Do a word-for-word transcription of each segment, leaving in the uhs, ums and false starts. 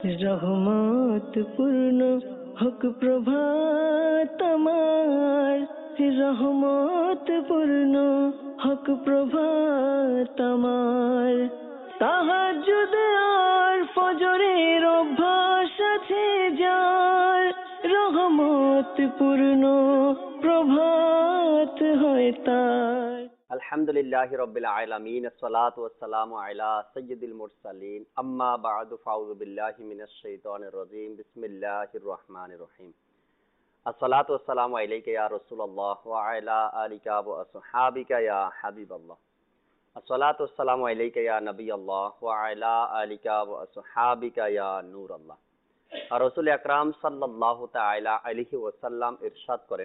রহমত পূর্ণ হক প্রভাত আমার, রহমত পূর্ণ হক প্রভাত আমার। তাহাজ্জুদ আর ফজরের অভ্যাস আছে যার, রহমত পূর্ণ প্রভাত হয় তার। আলহামদুলিল্লাহি রাব্বিল আলামিন, আসসালাতু ওয়াসসালামু আলা সাইয়্যিদিল মুরসালিন, আম্মা বা'দু, ফাউযু বিল্লাহি মিনাশ শাইতানির রাজীম, বিসমিল্লাহির রহমানির রহিম। আসসালাতু ওয়াসসালামু আলাইকা ইয়া রাসূলুল্লাহ ওয়া আলা আলিকা ওয়া আসহাবিকা ইয়া হাবিবাল্লাহ। আসসালাতু ওয়াসসালামু আলাইকা ইয়া নবিয়াল্লাহ ওয়া আলা আলিকা ওয়া আসহাবিকা ইয়া নূরাল্লাহ। আর রাসূল আকরাম সাল্লাল্লাহু তাআলা আলাইহি ওয়াসাল্লাম ইরশাদ করেন,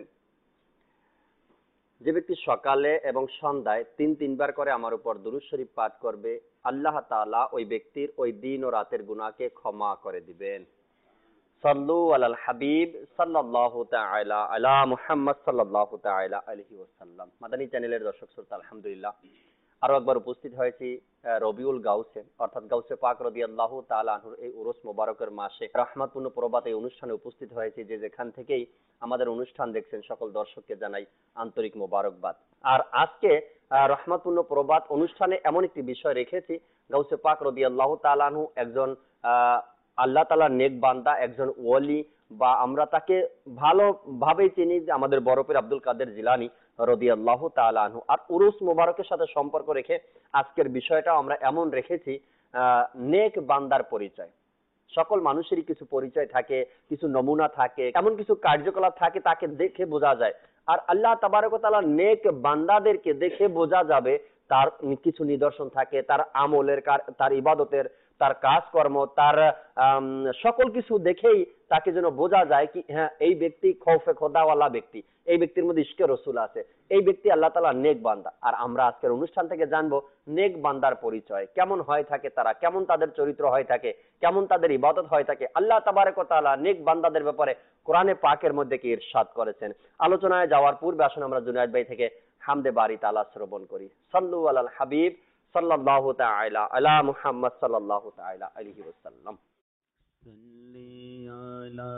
যে ব্যক্তি সকালে এবং সন্ধ্যায় তিন তিনবার করে আমার উপর দুরূদ শরীফ পাঠ করবে, আল্লাহ তাআলা ওই ব্যক্তির ওই দিন ও রাতের গুনাহকে ক্ষমা করে দিবেন। সাল্লু আলাল হাবিব সাল্লাল্লাহু তাআলা আলা মুহাম্মদ সাল্লাল্লাহু তাআলা আলাইহি ওয়াসাল্লাম। মাদানী চ্যানেলের দর্শক শ্রোতা, আলহামদুলিল্লাহ আরো একবার উপস্থিত হয়েছি রবিউল গাউসে অর্থাৎ গাউসে পাক রাদিয়াল্লাহু তাআলা আনহুর এই উরুস মোবারকের মাসে রহমতপূর্ণ প্রভাত এই অনুষ্ঠানে উপস্থিত হয়েছি। যে যেখান থেকেই আমাদের অনুষ্ঠান দেখছেন সকল দর্শককে জানাই আন্তরিক মোবারকবাদ। আর আজকে রহমতপূর্ণ প্রভাত অনুষ্ঠানে এমন একটি বিষয় রেখেছি, গাউসে পাক রাদিয়াল্লাহু তাআলা আনহু একজন আহ আল্লাহ তাআলার নেক বান্দা, একজন ওয়ালি, বা আমরা তাকে ভালোভাবেই চিনি যে আমাদের বড় পীর আব্দুল কাদের জিলানী রাদিয়াল্লাহু তাআলা আনহু। আর উরুস মোবারকের সাথে সম্পর্ক রেখে আজকের বিষয়টা আমরা এমন রেখেছি, নেক বান্দার পরিচয়। সকল মানুষেরই কিছু পরিচয় থাকে, কিছু নমুনা থাকে, এমন কিছু কার্যকলাপ থাকে তাকে দেখে বোঝা যায়। আর আল্লাহ তাবারক ওয়া তাআলা নেক বান্দাদেরকে দেখে বোঝা যাবে তার কিছু নিদর্শন থাকে, তার আমলের, তার ইবাদতের, তার কাজকর্ম, তার সকল কিছু দেখেই তাকে যেন বোঝা যায় কি হ্যাঁ এই ব্যক্তি খৌফে খোদাওয়ালা ব্যক্তি, এই ব্যক্তির মধ্যে ইশকে রসুল আছে, এই ব্যক্তি আল্লাহ তাআলা নেক বান্দা। আর আমরা আজকের অনুষ্ঠান থেকে জানবো নেক বান্দার পরিচয় কেমন হয় থাকে, তারা কেমন, তাদের চরিত্র হয় থাকে, কেমন তাদের ইবাদত হয় থাকে। আল্লাহ তাবারক ওয়া তাআলা নেক বান্দাদের ব্যাপারে কোরআনে পাকের মধ্যে কি ইরশাদ করেছেন। আলোচনায় যাওয়ার পূর্বে আসুন আমরা জুনায়েদ ভাই থেকে হামদে বারি তাআলা শ্রবণ করি। সাল্লু আলাল হাবিব সাল্লাল্লাহু তাআলা আলা মুহাম্মদ সাল্লাল্লাহু তাআলা আলাইহি ওয়াসাল্লাম। সাল্লি আলা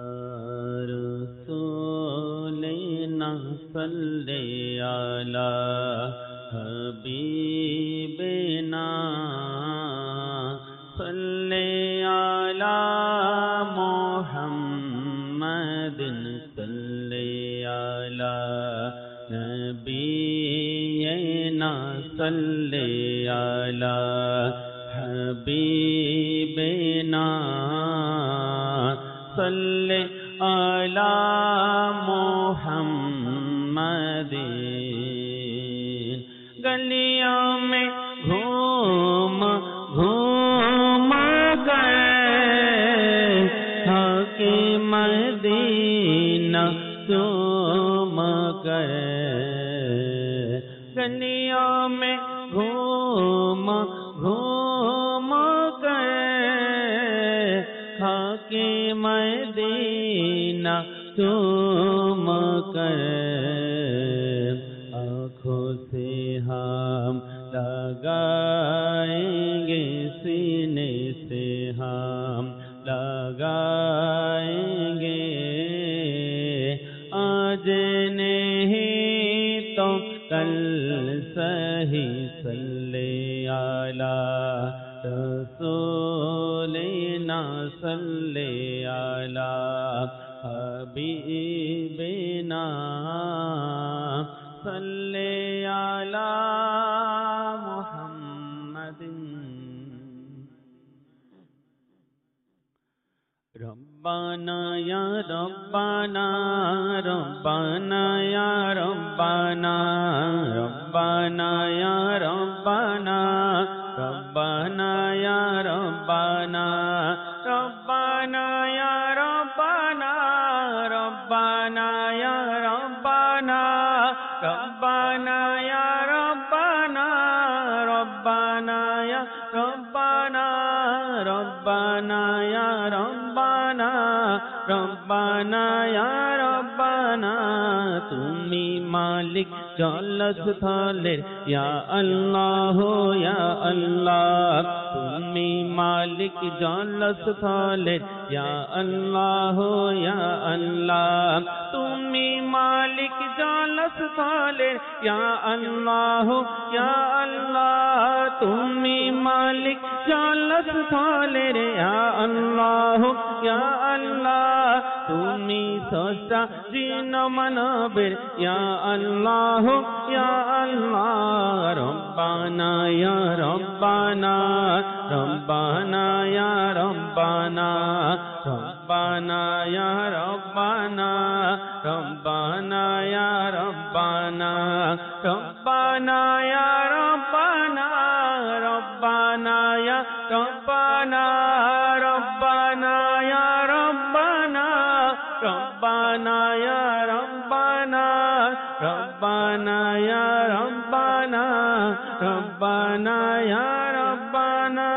রাসূলিনা সাল্লি আলা হাবিবিনা সাল্লি আলা মুহাম্মাদিন সাল্লি আলা নবিয়িনা সাল্লি আলা হাবিবিনা সাল্লি আলা মুহাম্মাদিন। গলিयों में घूम घूम गए हाके मदीना चूम गए, गलियों में घूम घूम गए हाके मदीना चूम गए। आँखों से हम लगाएंगे, सीने से हम लगाएंगे, आज नहीं तो कल सही सल्ले आला रसूलिना सल्ले आला हबीबिना सल्ले आला मुहम्मदिन। रब्बाना या रब्बाना रब्बाना या रब्बाना रब्बाना या रब्बाना रब्बाना या रब्बाना रब्बाना या रब्बाना रब्बाना या रब्बाना रब्बाना या रब्बाना रब्बाना या रब्बाना रब्बाना या रब्बाना रब्बाना या रब्बाना। তুমি মা মালিক জলস্থলের ইয়া আল্লাহ ইয়া আল্লাহ তুমি মালিক জলস্থলের ইয়া আল্লাহ ইয়া আল্লাহ তুমি মালিক জলস্থলের ইয়া আল্লাহ ইয়া আল্লাহ তুমি মালিক জলস্থলের ইয়া আল্লাহ ইয়া আল্লাহ তুমি স্রষ্টা জিন মানবের ইয়া আল্লাহ ইয়া আল্লাহ রব্বানা ইয়া রব্বানা রব্বানা ইয়া রব্বানা রব্বানা ইয়া রব্বানা রব্বানা ইয়া রব্বানা রব্বানা ইয়া রব্বানা রব্বানা ইয়া রব্বানা রব্বানা ইয়া রব্বানা রব্বানা ইয়া রব্বানা রব্বানা ইয়া রব্বানা রব্বানা ইয়া রব্বানা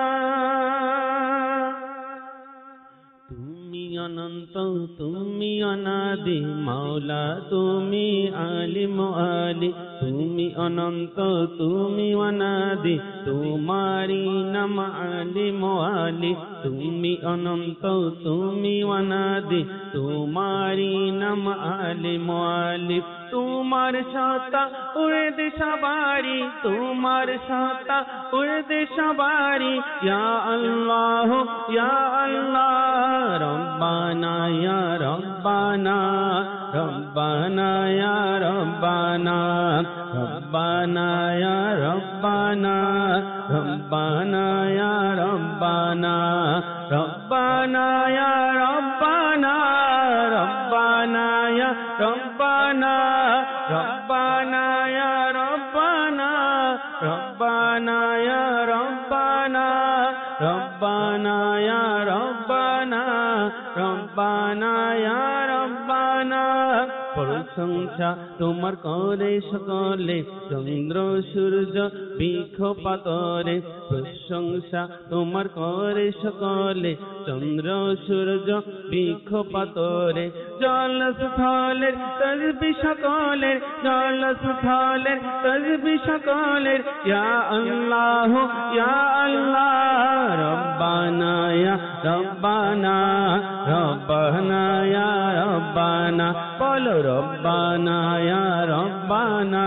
তুমি অনন্ত তুমি অনাদি মাওলা তুমি আলিম আলি তুমি অনন্ত তুমি অনাদি তোমারি নাম আলিম আলি তুমি অনন্ত তুমি অনাদি তোমারি নাম আলিম আলি তোমার সত্তা উর্দে সবারি তোমার সত্তা উর্দে সবারি ইয়া আল্লাহ ইয়া আল্লাহ রব্বানা ইয়া রব্বানা রব্বানা ইয়া রব্বানা রব্বানা ইয়া রব্বানা রব্বানা ইয়া রব্বানা রব্বানা ইয়া রব্বানা রব্বানা ইয়া রব্বানা রব্বানা ইয়া রব্বানা রব্বানা ইয়া রব্বানা রব্বানা ইয়া রব্বানা রব্বানা ইয়া রব্বানা প্রশংসা তোমার করে সকলে চন্দ্র সূর্য বৃক্ষ পাতরে প্রশংসা তোমার করে সকলে চন্দ্র সূর্য বৃক্ষ পাতরে জলস্থলের তসবিহ সকলের জলস্থলের তসবিহ সকলের ইয়া আল্লাহ ইয়া আল্লাহ রব্বানা ইয়া রব্বানা রব্বানা ইয়া রব্বানা বলো রব্বানা ইয়া রব্বানা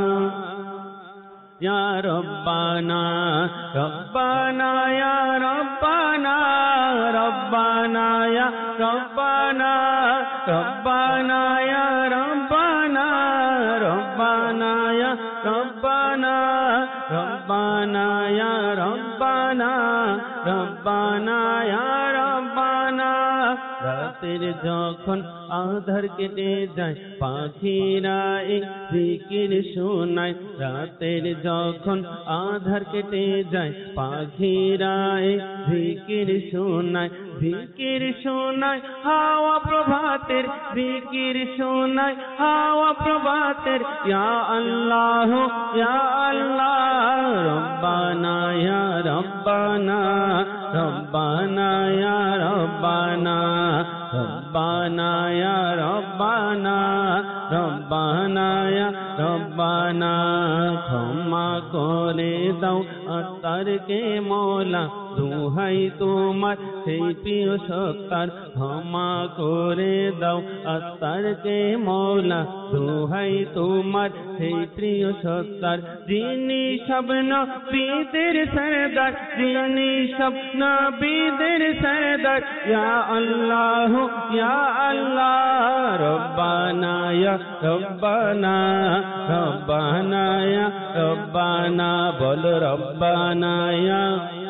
ইয়া রব্বানা রব্বানা ইয়া রব্বানা রব্বানা ইয়া রব্বানা রব্বানা ইয়া রব্বানা রব্বানা ইয়া রব্বানা রব্বানা ইয়া রব্বানা রব্বানা ইয়া রব্বানা রাতের যখন আধার কেটে যায় পাখিরা এই জিকির শোনায় রাতের যখন আধার কেটে যায় পাখিরা এই জিকির শোনায় জিকির শোনায় হাওয়া প্রভাতের জিকির শোনায় হাওয়া প্রভাতের ইয়া আল্লাহ ইয়া আল্লাহ রব্বানা ইয়া রব্বানা রব্বানা ইয়া রব্বানা রব্বানা ইয়া রব্বানা রব্বানা ইয়া রব্বানা ক্ষমা করে দাও আত্মারকে মওলা দুহাই তোমার সেই প্রিয় সত্তার ক্ষমা করে দাও আত্মারকে মওলা দুহাই তোমার সেই প্রিয় সত্তার যিনি সব নবীদের সরদার যিনি সব নবীদের সরদার ইয়া আল্লাহ ইয়া আল্লাহ রব্বানা ইয়া রব্বানা রব্বানা ইয়া রব্বানা বল রব্বানা ইয়া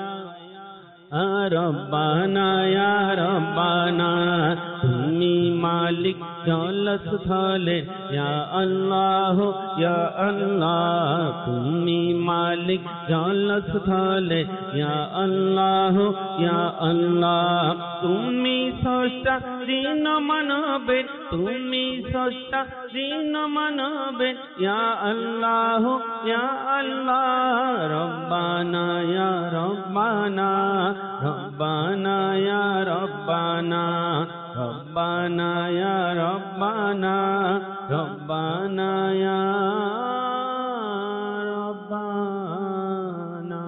রব্বানা ইয়া রব্বানা তুমি মালিক জলস্থলের ইয়া আল্লাহ ইয়া আল্লাহ তুমি মালিক জলস্থলের ইয়া আল্লাহ ইয়া আল্লাহ তুমি স্রষ্টা জিন মানবের তুমি স্রষ্টা দিন মানবে ইয়া আল্লাহ ইয়া আল্লাহ রব্বানা ইয়া রব্বানা রব্বানা ইয়া রব্বানা রব্বানা ইয়া রব্বানা রব্বানা ইয়া রব্বানা।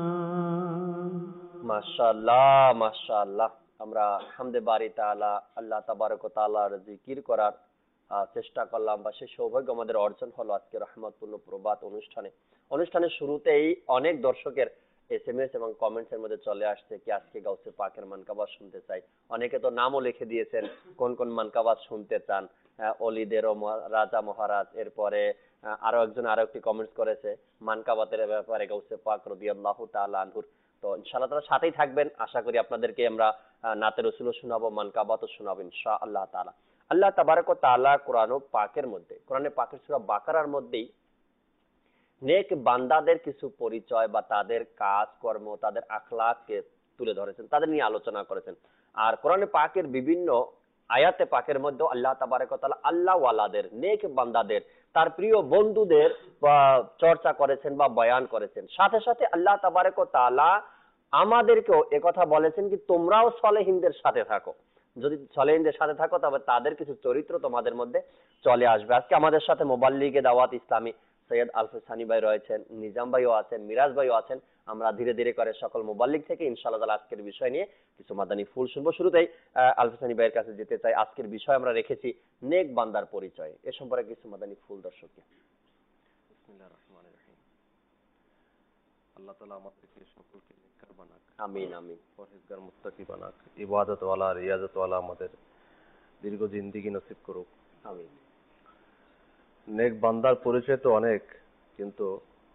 মাশাআল্লাহ মাশাআল্লাহ। আমরা হামদে বারি তাআলা আল্লাহ তাবারক ওয়া তাআলার জিকির করার আহ, চেষ্টা করলাম, বা সেই সৌভাগ্য আমাদের অর্জন হলো আজকে রহমতপূর্ণ প্রভাত অনুষ্ঠানে। অনুষ্ঠানের শুরুতেই অনেক দর্শকের এসএমএস এবং কমেন্টস এর মধ্যে চলে আসছে কি আজকে গাউসে পাকের মানকাবাত শুনতে চাই। অনেকে তো নামও লিখে দিয়েছেন কোন কোন মানকাবাত শুনতে চান। আহ, অলিদের ও মহা- রাজা মহারাজ, এরপরে আহ, আরো একজন আরো একটি কমেন্টস করেছে মানকাবাতের ব্যাপারে গাউসে পাক রাদিয়াল্লাহু তাআলা আনহুর। তো ইনশাআল্লাহ তাআলা সাথেই থাকবেন, আশা করি আপনাদেরকে আমরা আহ, নাতে রসুলও শোনাবো, মানকাবাতও শোনাবো ইনশাআল্লাহ তাআলা। আল্লাহ তাবারক ওয়া তাআলা কোরআন ও পাকের মধ্যে, কোরআনে পাকের সূরা বাকারার মধ্যেই নেক বান্দাদের কিছু পরিচয় বা তাদের কাজ কর্ম, তাদের আখলাককে তুলে ধরেছেন, তাদের নিয়ে আলোচনা করেছেন। আর কোরআনে পাকের বিভিন্ন আয়াতে পাকের মধ্যে আল্লাহ তাবারক ওয়া তাআলা আল্লাহ ওয়ালাদের, নেক বান্দাদের, তার প্রিয় বন্ধুদের বা চর্চা করেছেন বা বয়ান করেছেন। সাথে সাথে আল্লাহ তাবারক ওয়া তাআলা আমাদেরকেও একথা বলেছেন কি তোমরাও সলেহিনদের সাথে থাকো। যদি সলেহিনদের সাথে থাকো তবে তাদের কিছু চরিত্র তোমাদের মধ্যে চলে আসবে। আজকে আমাদের সাথে মোবাল্লিগে দাওয়াত ইসলামী সৈয়দ আলফেজ সানি ভাই রয়েছেন, নিজাম ভাইও আছেন, মিরাজ ভাইও আছেন। আমরা ধীরে ধীরে করে সকল মোবাল্লিগ থেকে ইনশাআল্লাহ তাআলা আজকের বিষয় নিয়ে কিছু মাদানী ফুল শুনবো। শুরুতেই আহ, আলফেজ সানি ভাইয়ের কাছে যেতে চাই। আজকের বিষয় আমরা রেখেছি নেক বান্দার পরিচয়। এ সম্পর্কে কিছু মাদানী ফুল দর্শককে। বিসমিল্লাহির রহমানির রহিম। আল্লাহ তাআলা আমাদেরকে সকলকে নেককার বানাক, আমিন আমিন। পরহেজগার মুত্তাকি বানাক, ইবাদতওয়ালা রিয়াজতওয়ালা আমাদের দীর্ঘ জিন্দেগি নসিব করুক। আমিন। নেক বান্দার পরিচয় তো অনেক, কিন্তু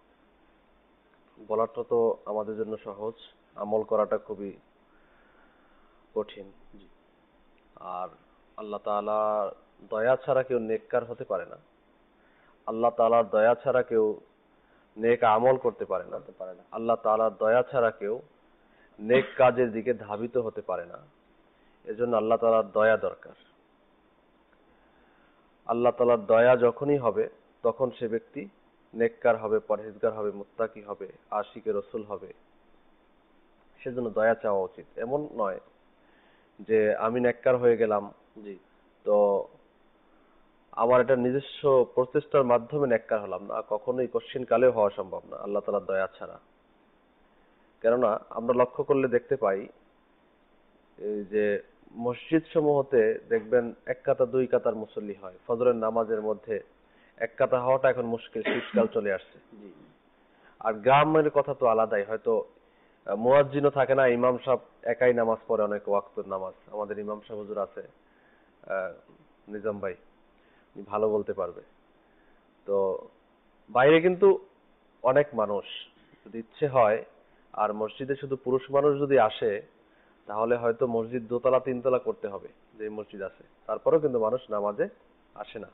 বলাটা তো আমাদের জন্য সহজ, আমল করাটা খুবই কঠিন। আর আল্লাহ তাআলা দয়া ছাড়া কেউ নেককার হতে পারে না, আল্লাহ তাআলার দয়া ছাড়া কেউ নেক আমল করতে পারে না, পারে না। আল্লাহ তাআলার দয়া ছাড়া কেউ নেক কাজের দিকে ধাবিত হতে পারে না। এজন্য আল্লাহ তাআলার দয়া দরকার। আল্লাহ তাআলার দয়া যখনই হবে তখন সে ব্যক্তি নেককার হবে, পরহেজগার হবে, মুত্তাকি হবে, আশিকে রসুল হবে। সেজন্য দয়া চাওয়া উচিত। এমন নয় যে আমি নেককার হয়ে গেলাম, জি, তো আমার এটা নিজস্ব প্রচেষ্টার মাধ্যমে নেককার হলাম না, কখনোই কোশ্চিন কালেও হওয়া সম্ভব না আল্লাহ তাআলার দয়া ছাড়া। কেননা আমরা লক্ষ্য করলে দেখতে পাই এই যে মসজিদ সমূহতে দেখবেন এক কাতা দুই কাতার মুসল্লি হয়, ফজরের নামাজের মধ্যে এক কাতা হওয়াটা এখন মুশকিল, শীতকাল চলে আসছে। জি, আর গ্রামের কথা তো আলাদাই, হয়তো মুয়াজ্জিনও থাকে না, ইমাম সাহেব একাই নামাজ পড়ে অনেক ওয়াক্তের নামাজ। আমাদের ইমাম সাহেব হুজুর আছে আহ, নিজাম ভাই, উনি ভালো বলতে পারবে। তো বাইরে কিন্তু অনেক মানুষ, যদি ইচ্ছে হয় আর মসজিদে শুধু পুরুষ মানুষ যদি আসে তাহলে হয়তো মসজিদ দোতলা তিনতলা করতে হবে, যে মসজিদ আছে, তারপরেও কিন্তু মানুষ নামাজে আসে না।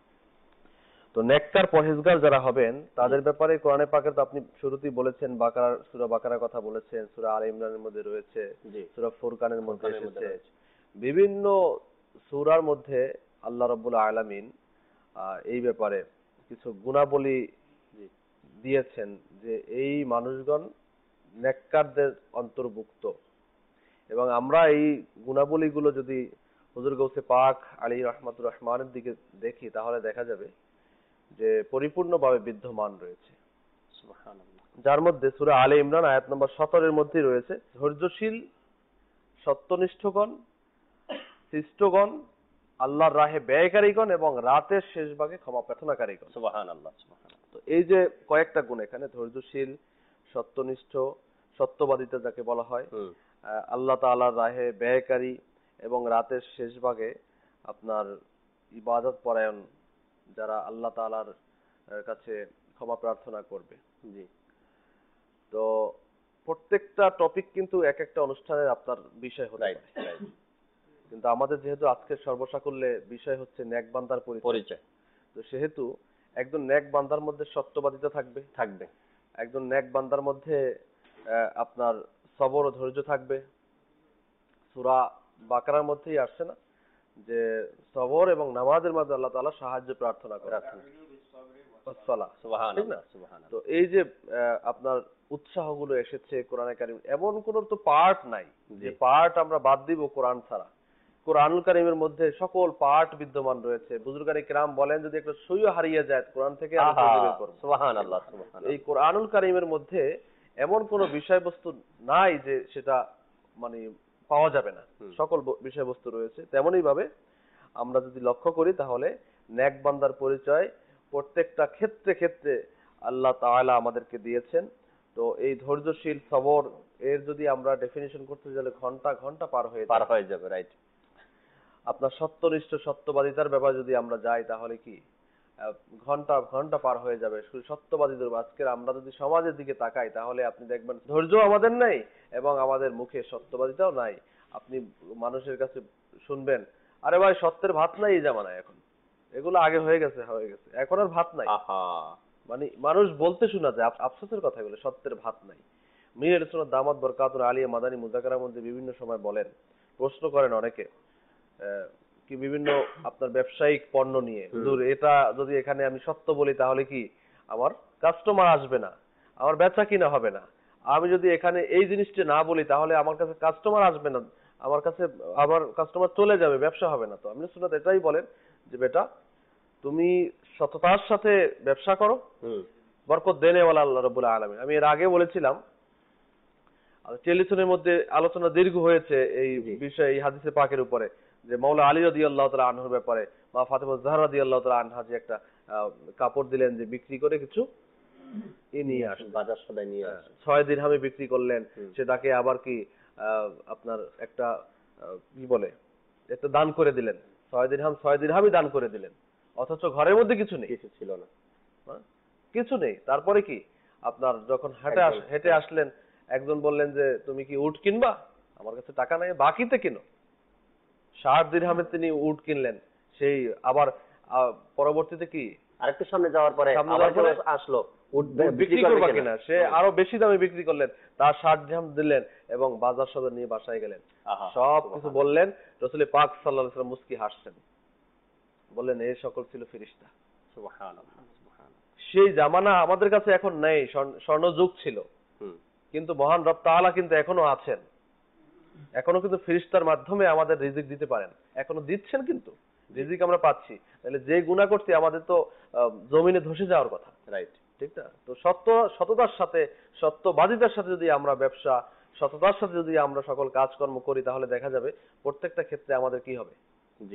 তো নেককার পরহেজগার যারা হবেন তাদের ব্যাপারে কোরআনে পাকে তো আপনি শুরুতেই বলেছেন, বাকারা সূরা বাকারার কথা বলেছেন, সূরা আলে ইমরানের মধ্যে রয়েছে, জি, সূরা ফুরকানের মধ্যে ফুরকানের মধ্যে এসেছে। রয়েছে। বিভিন্ন সূরার মধ্যে আল্লাহ রাব্বুল আলামিন আহ, এই ব্যাপারে কিছু গুণাবলী জি, দিয়েছেন যে এই মানুষগণ নেককারদের অন্তর্ভুক্ত। এবং আমরা এই গুণাবলীগুলো যদি হুজুর গৌসে পাক আলী রহমাতুর রহমানের দিকে দেখি তাহলে দেখা যাবে যে পরিপূর্ণভাবে বিদ্যমান রয়েছে। সুবহানাল্লাহ। যার মধ্যে সূরা আলে ইমরান আয়াত নম্বর সতেরো এর মধ্যে রয়েছে ধৈর্যশীল, সত্যনিষ্ঠগণ, শিষ্টগণ, আল্লাহর রাহে ব্যয়কারীগণ এবং রাতের শেষ ভাগে ক্ষমা প্রার্থনাকারীগণ। সুবহানাল্লাহ সুবহানাল্লাহ। তো এই যে কয়েকটা গুণ এখানে, ধৈর্যশীল, সত্যনিষ্ঠ, সত্যবাদিতা যাকে বলা হয়, হুম, আহ, আল্লাহ তাআলার রাহে ব্যয়কারী এবং রাতের শেষ ভাগে আপনার ইবাদত পরায়ণ, যারা আল্লাহ তাআলার আহ, কাছে ক্ষমা প্রার্থনা করবে। জি, তো প্রত্যেকটা টপিক কিন্তু এক একটা অনুষ্ঠানের আপনার বিষয় হতে রাইট পারে, রাইট। কিন্তু আমাদের যেহেতু আজকের সর্বসাকুল্যে বিষয় হচ্ছে নেক বান্দার পরিচয়, পরিচয় তো সেহেতু একজন নেক বান্দার মধ্যে সত্যবাদিতা থাকবে, থাকবে। একজন নেক বান্দার মধ্যে আহ, আপনার সবর ও ধৈর্য থাকবে। সূরা বাকারার মধ্যেই আসছে না যে সবর এবং নামাজের মাঝে আল্লাহ তাআলা সাহায্য প্রার্থনা করা। সুবহানাল্লাহ সুবহানাল্লাহ। তো এই যে আহ, আপনার উৎসাহগুলো এসেছে কোরআনে কারিম, এমন কোন তো পার্ট নাই যে পার্ট আমরা বাদ দিব কোরআন ছাড়া। কোরআনুল কারিমের মধ্যে সকল পার্ট বিদ্যমান রয়েছে। বুজুর্গানে কিরাম বলেন যদি একটা সূরা হারিয়ে যায় কোরআন থেকে আমরা খুঁজে বের করব। সুবহানাল্লাহ সুবহানাল্লাহ। এই কোরআনুল কারিমের মধ্যে এমন কোন বিষয়বস্তু নাই যে সেটা মানে পাওয়া যাবে না, সকল ব- বিষয়বস্তু রয়েছে। তেমনই ভাবে আমরা যদি লক্ষ্য করি তাহলে নেক বান্দার পরিচয় প্রত্যেকটা ক্ষেত্রে ক্ষেত্রে আল্লাহ তাআলা আমাদেরকে দিয়েছেন। তো এই ধৈর্যশীল সবর এর যদি আমরা ডেফিনিশন করতে গেলে ঘন্টা ঘন্টা পার হয়ে পার যাবে। হয়ে যাবে, রাইট। আপনার সত্যনিষ্ঠ সত্যবাদিতার ব্যাপারে যদি আমরা যাই তাহলে কি আহ, ঘন্টা ঘন্টা পার হয়ে যাবে শুধু সত্যবাদীদের। আজকের আমরা যদি সমাজের দিকে তাকাই তাহলে আপনি দেখবেন ধৈর্য আমাদের নাই এবং আমাদের মুখে সত্যবাদিতাও নাই। আপনি মানুষের কাছে শুনবেন, আরে ভাই সত্যের ভাত নাই এই জামানায়, এখন এগুলো আগে হয়ে গেছে হয়ে গেছে এখন আর ভাত নাই। আহা, মানে মানুষ বলতে শোনা যায় আফ- আফসোসের কথা এগুলো, সত্যের ভাত নাই। মীর সুন্নাত দামাত বরকাতুল আলিয়া মাদানী মুযাকারার মধ্যে বিভিন্ন সময় বলেন, প্রশ্ন করেন অনেকে আহ, কি বিভিন্ন আপনার ব্যবসায়িক পণ্য নিয়ে, হুজুর এটা যদি এখানে আমি সত্য বলি তাহলে কি আমার কাস্টমার আসবে না, আমার বেচা কিনা হবে না। আমি যদি এখানে এই জিনিসটা না বলি তাহলে আমার কাছে কাস্টমার আসবে না, আমার কাছে আমার কাস্টমার চলে যাবে, ব্যবসা হবে না। তো আপনি সুন্নাত এটাই বলেন যে বেটা তুমি সততার সাথে ব্যবসা করো, বরকত দেনেওয়ালা আল্লাহ রাব্বুল আলামিন। আমি এর আগে বলেছিলাম টেলিফোনের মধ্যে আলোচনা দীর্ঘ হয়েছে এই বিষয়ে, এই হাদিসে পাকের উপরে, যে মাওলা আলী রাদিয়াল্লাহু তাআলা আনহুর ব্যাপারে মা ফাতেমা জাহরা রাদিয়াল্লাহু তাআলা আনহা যে একটা আহ, কাপড় দিলেন যে বিক্রি করে কিছু ই নিয়ে আসেন, বাজার সদাই নিয়ে আসে। ছয় দিরহামে বিক্রি করলেন, সেটাকে আবার কি আহ, আপনার একটা আহ, কি বলে একটা দান করে দিলেন, ছয় দিরহাম ছয় দিরহামই দান করে দিলেন, অথচ ঘরের মধ্যে কিছু নেই, কিছু ছিল না, হ্যাঁ? কিছু নেই। তারপরে কি আপনার যখন হেঁটে আস- হেঁটে আসলেন, একজন বললেন যে তুমি কি উট কিনবা, আমার কাছে টাকা নাই, বাকিতে কিনো। ষাট দিরহামে তিনি উট কিনলেন। সেই আবার আহ, পরবর্তীতে কি আরেকটু সামনে যাওয়ার পরে সামনে আবার যাওয়ার পরে কেউ আসলো, উট উট বিক্রি বিক্রি করবে করবা কিনা? কিনা, সে আরো বেশি দামে বিক্রি করলেন, তার ষাট দিরহাম দিলেন এবং বাজার সদর নিয়ে বাসায় গেলেন। আহা, সব কিছু সুবহানাল্লাহ। বললেন, রাসূল পাক সাল্লাল্লাহু আলাইহি ওয়াসাল্লাম মুস্কি হাসছেন, বললেন এই সকল ছিল ফেরেশতা। সুবহানাল্লাহ, সুবহানাল্লাহ। সেই জামানা আমাদের কাছে এখন নেই, স্বর্ণ- স্বর্ণযুগ ছিল, হুম, কিন্তু মহান রব তাআলা কিন্তু এখনো আছেন, এখনো কিন্তু ফেরেশতার মাধ্যমে আমাদের রিজিক দিতে পারেন, এখনো দিচ্ছেন, কিন্তু রিজিক আমরা পাচ্ছি। তাহলে যে গুনাহ করছি আমাদের তো আহ, জমিনে ধসে যাওয়ার কথা, রাইট। ঠিক না? তো সত্য সততার সাথে সত্যবাদিতার সাথে যদি আমরা ব্যবসা, সততার সাথে যদি আমরা সকল কাজকর্ম করি তাহলে দেখা যাবে প্রত্যেকটা ক্ষেত্রে আমাদের কি হবে, জি,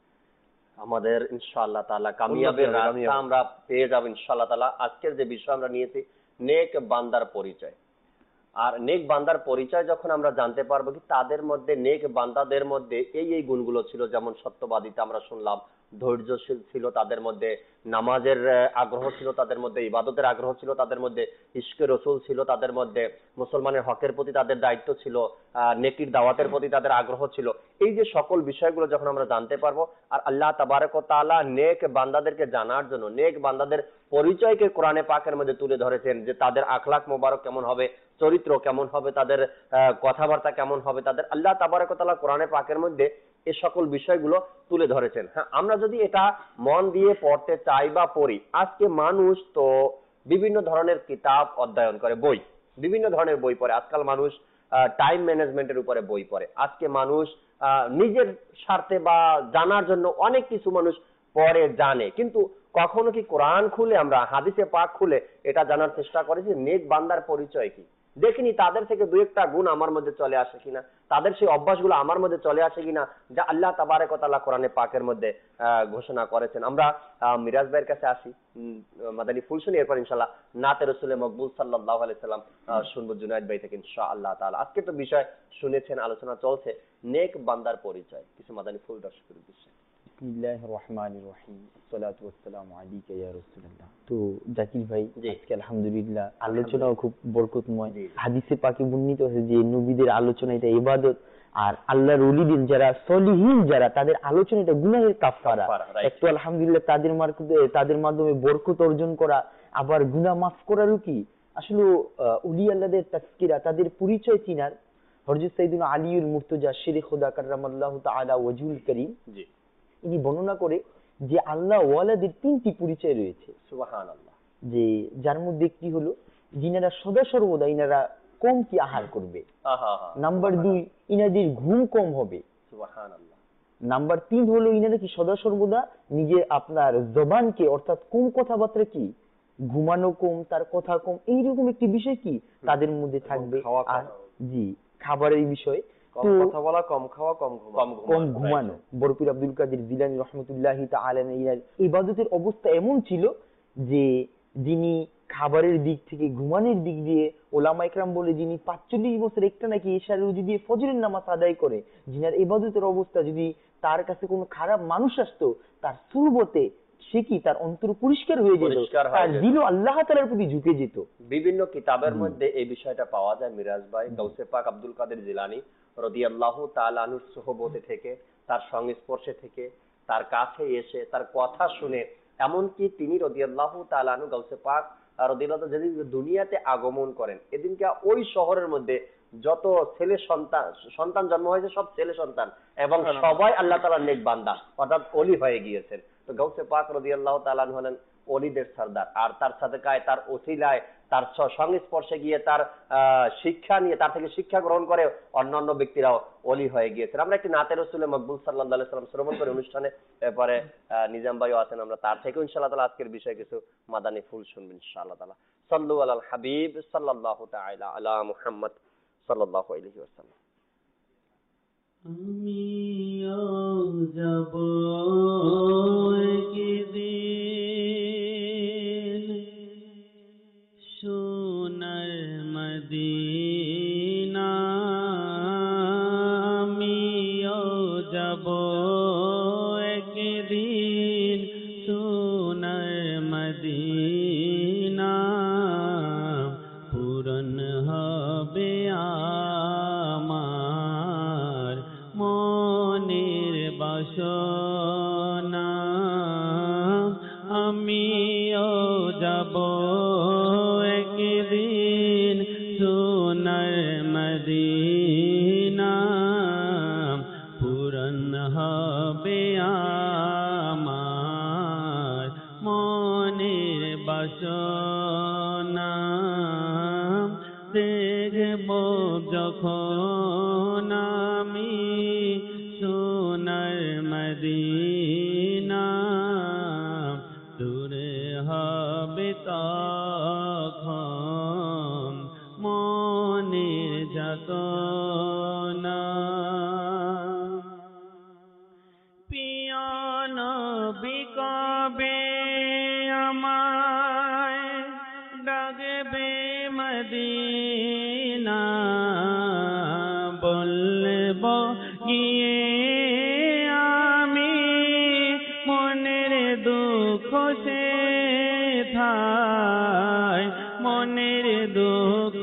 আমাদের ইনশাআল্লাহ তাআলা উন্নতি কামিয়াবের হবে, রাস্তা কামিয়াব। আমরা পেয়ে যাব ইনশাআল্লাহ তাআলা। আজকের যে বিষয় আমরা নিয়েছি নেক বান্দার পরিচয়, আর নেক বান্দার পরিচয় যখন আমরা জানতে পারবো কি তাদের মধ্যে, নেক বান্দাদের মধ্যে এই এই গুণগুলো ছিল, যেমন সত্যবাদিতা আমরা শুনলাম, ধৈর্যশীল ছিল তাদের মধ্যে, নামাজের আহ, আগ্রহ ছিল তাদের মধ্যে, ইবাদতের আগ্রহ ছিল তাদের মধ্যে, ইশকে রসুল ছিল তাদের মধ্যে, মুসলমানের হকের প্রতি তাদের দায়িত্ব ছিল, আহ, নেকির দাওয়াতের প্রতি তাদের আগ্রহ ছিল। এই যে সকল বিষয়গুলো যখন আমরা জানতে পারবো, আর আল্লাহ তাবারক ওয়া তাআলা নেক বান্দাদেরকে জানার জন্য নেক বান্দাদের পরিচয়কে কোরআনে পাকের মধ্যে তুলে ধরেছেন, যে তাদের আখলাক মোবারক কেমন হবে, চরিত্র কেমন হবে, তাদের আহ, কথাবার্তা কেমন হবে, তাদের আল্লাহ তাবারক ওয়া তাআলা কোরআনে পাকের মধ্যে এই সকল বিষয়গুলো তুলে ধরেছেন। হ্যাঁ, আমরা যদি এটা মন দিয়ে পড়তে চাই বা পড়ি, আজকে মানুষ তো বিভিন্ন ধরনের কিতাব অধ্যয়ন করে, বই, বিভিন্ন ধরনের বই পড়ে। আজকাল মানুষ টাইম ম্যানেজমেন্টের উপরে বই পড়ে। আজকে মানুষ আহ, নিজের স্বার্থে বা জানার জন্য অনেক কিছু মানুষ পড়ে, জানে, কিন্তু কখনো কি কোরআন খুলে আমরা হাদিসে পাক খুলে এটা জানার চেষ্টা করে যে নেক বান্দার পরিচয় কি? দেখিনি তাদের থেকে দু একটা গুণ আমার মধ্যে চলে আসে কিনা, তাদের সেই অভ্যাসগুলো আমার মধ্যে চলে আসে কিনা, যা আল্লাহ তাবারক ওয়া তাআলা কোরআনে পাকের মধ্যে আহ, ঘোষণা করেছেন। আমরা আহ, মিরাজ ভাইয়ের কাছে আসি, উম, মাদানী ফুল শুনি, এরপর ইনশাআল্লাহ নাতে রাসূলে মকবুল সাল্লাল্লাহু আলাইহি সাল্লাম আহ, শুনবো জুনায়েদ ভাই থেকে ইনশাআল্লাহ তাআলা। আজকে তো বিষয় শুনেছেন, আলোচনা চলছে নেক বান্দার পরিচয়, কিছু মাদানী ফুল দর্শকের উদ্দেশ্যে। বিসমিল্লাহির রহমানির রহিম, আসসালাতু ওয়াসসালামু আলাইকা ইয়া রাসূলুল্লাহ। তো জাকির ভাই, জি। আজকে আলহামদুলিল্লাহ আলোচনাও খুব বরকতময়। জি। হাদিসে পাকে বর্ণিত আছে যে নবীদের আলোচনা এটা ইবাদত, আর আল্লাহর ওলিদের যারা সলিহিন যারা তাদের আলোচনা এটা গুনাহের কাফারা। কাফারা, right. একটু আলহামদুলিল্লাহ তাদের মারফতে তাদের মাধ্যমে বরকত অর্জন করা, আবার গুনাহ মাফ করারও কি আসলে আহ, ওলি আল্লাহদের তাজকিরা, তাদের পরিচয় চিনার হযরত সাইয়্যিদুনা আলীউল মুর্তজা শেরে খোদা কাররামাল্লাহু তাআলা ওয়াজহুল করিম জি, ইনি বর্ণনা করে যে আল্লাহ ওয়ালাদের তিনটি পরিচয় রয়েছে, সুবহানাল্লাহ। যে যার মধ্যে একটি হলো যিনারা সদা সর্বদা ইনারা কম কি আহার করবে, আহা হা, নাম্বার দুই ইনাদের ঘুম কম হবে, সুবহানাল্লাহ। নাম্বার তিন হলো ইনারা কি সদা সর্বদা নিজে আপনার জবানকে অর্থাৎ কম কথাবার্তা কি ঘুমানো কম, তার কথা কম, এইরকম একটি বিষয় কি তাদের মধ্যে থাকবে। খাওয়া কম। আর জি খাবারের বিষয় কম তো কথা বলা, কম খাওয়া, কম ঘুমানো। কম কম ঘুমানো, ঘুমানো। বড় পীর আব্দুল কাদের জিলানী রহমতুল্লাহি তাআলা আলাইহির ইবাদতের অবস্থা এমন ছিল যে যিনি খাবারের দিক থেকে ঘুমানোর দিক দিয়ে ওলামা ইকরাম বলে যিনি পাঁচচল্লিশ বছর একটা নাকি এশার রুজু দিয়ে ফজরের নামাজ আদায় করে, যিনার ইবাদতের অবস্থা যদি তার কাছে কোনো খারাপ মানুষ আসতো তার সুরবতে সে কি তার অন্তর পরিষ্কার হয়ে যেত, পরিষ্কার হয়ে তার যেত। দিলও আল্লাহ তাআলার প্রতি ঝুঁকে যেত। বিভিন্ন কিতাবের জি। মধ্যে এই বিষয়টা পাওয়া যায় মিরাজ ভাই। গাউসে পাক আব্দুল কাদের জিলানী রাদিয়াল্লাহু তাআলা আনহুর সুহবতে থেকে, তার সংস্পর্শে থেকে, তার কাছে এসে তার কথা শুনে, এমনকি তিনি রাদিয়াল্লাহু তাআলা আনহু গাউসে পাক রাদিয়াল্লাহু তাআলা যেদিন দুনিয়াতে আগমন করেন, এদিনকে ওই শহরের মধ্যে যত ছেলে সন্তান সন্তান জন্ম হয়েছে সব ছেলে সন্তান এবং সবাই আল্লাহ তাআলার নেক বান্দা অর্থাৎ ওলি হয়ে গিয়েছেন। তো গাউসে পাক রাদিয়াল্লাহু তাআলা আনহু হলেন ওলিদের সর্দার, আর তার সাদেকায়, তার ওসিলায়, তার স- সংস্পর্শে গিয়ে তার আহ, শিক্ষা নিয়ে, তার থেকে শিক্ষা গ্রহণ করে অন্যান্য ব্যক্তিরাও ওলি হয়ে গিয়েছেন। আমরা একটি নাতে রসুলের মকবুল সাল্লাল্লাহু আলাইহি সাল্লাম শ্রবণ করে অনুষ্ঠানে, এরপরে আহ, নিজাম ভাইও আছেন, আমরা তার থেকে ইনশাআল্লাহ তাআলা আজকের বিষয়ে কিছু মাদানী ফুল শুনবেন ইনশাআল্লাহ তাআলা। সাল্লু আলাল হাবিব সাল্লাল্লাহু তাআলা আলা মুহাম্মদ সাল্লাল্লাহু আলাইহি ওয়াসাল্লাম। আমিও যাব একদিন সোনার মদিনা, আমিও যাব একদিন সোনার মদিনা, পূরণ হবে আমার মনের বাসনা, আমিও যাব একদিন সোনার মদিনা, পূরণ হবে আমার মনের বাসনা, দেখব যখন আমি সোনার মদিনা, দূরে হবে তখন মনের যাতনা, প্রিয় নবী কবে আমায় ডাকবে মদিনা, বলব গিয়ে আমি মনের দুঃখ সেথায়, মনের দুঃখ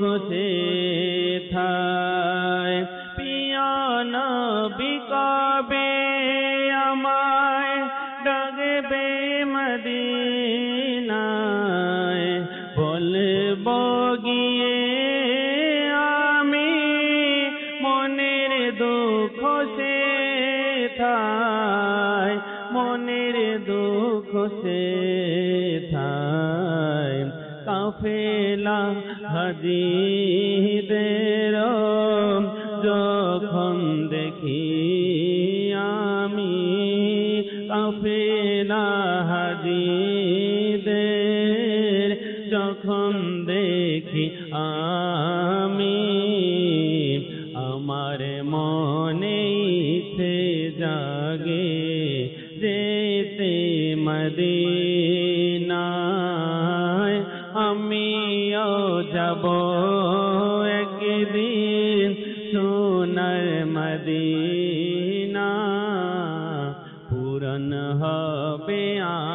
সেথায়, প্রিয় নবী কবে আমায় ডাকবে মদিনায়, বলব গিয়ে আমি মনের দুঃখ সেথায়, মনের দুঃখ সেথায়, কাফেলা হাজিদের যখন দেখি আমি, কাফেলা হাজিদের যখন দেখি আমি, আমার মনে ইচ্ছে জাগে যেতে মদিনায়, আমিও যাব একদিন সোনার মদিনা, পূরণ হবে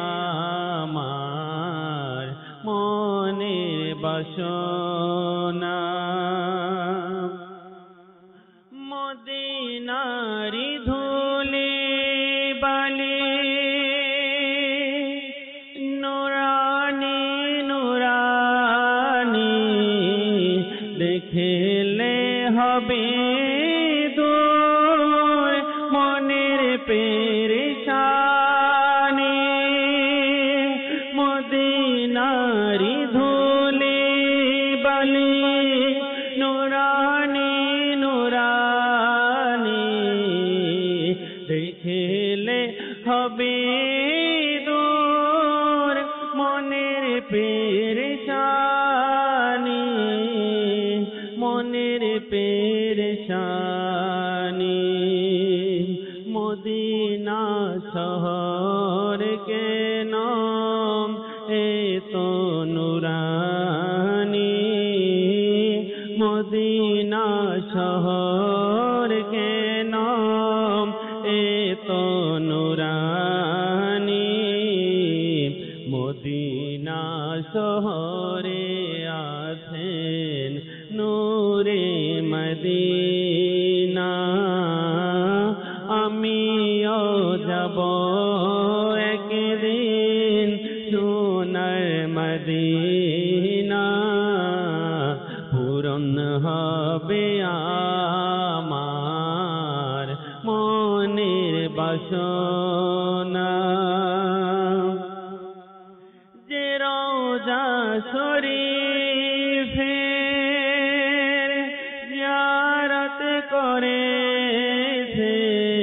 আমার মনের বাসনা, মদিনারি ধুলি বালি নুরানি নুরানি দেখলে হবে পেরেশানি মদিনারি ধুলি বালি নুরানি নুরানি দেখলে হবে দূর মনের পেরেশানি মনের পেরেশানি মদিনা শহর কে নাম এ তো নুরানি মদিনা শহর কে নাম এ তো নুরানি মদিনা শহরে আছেন নূরে মদিনা আমিও যাব একদিন সোনার মদিনা পূরণ হবে আমার মনের বাসনা যে রওজা শরীফের জিয়ারত করেছে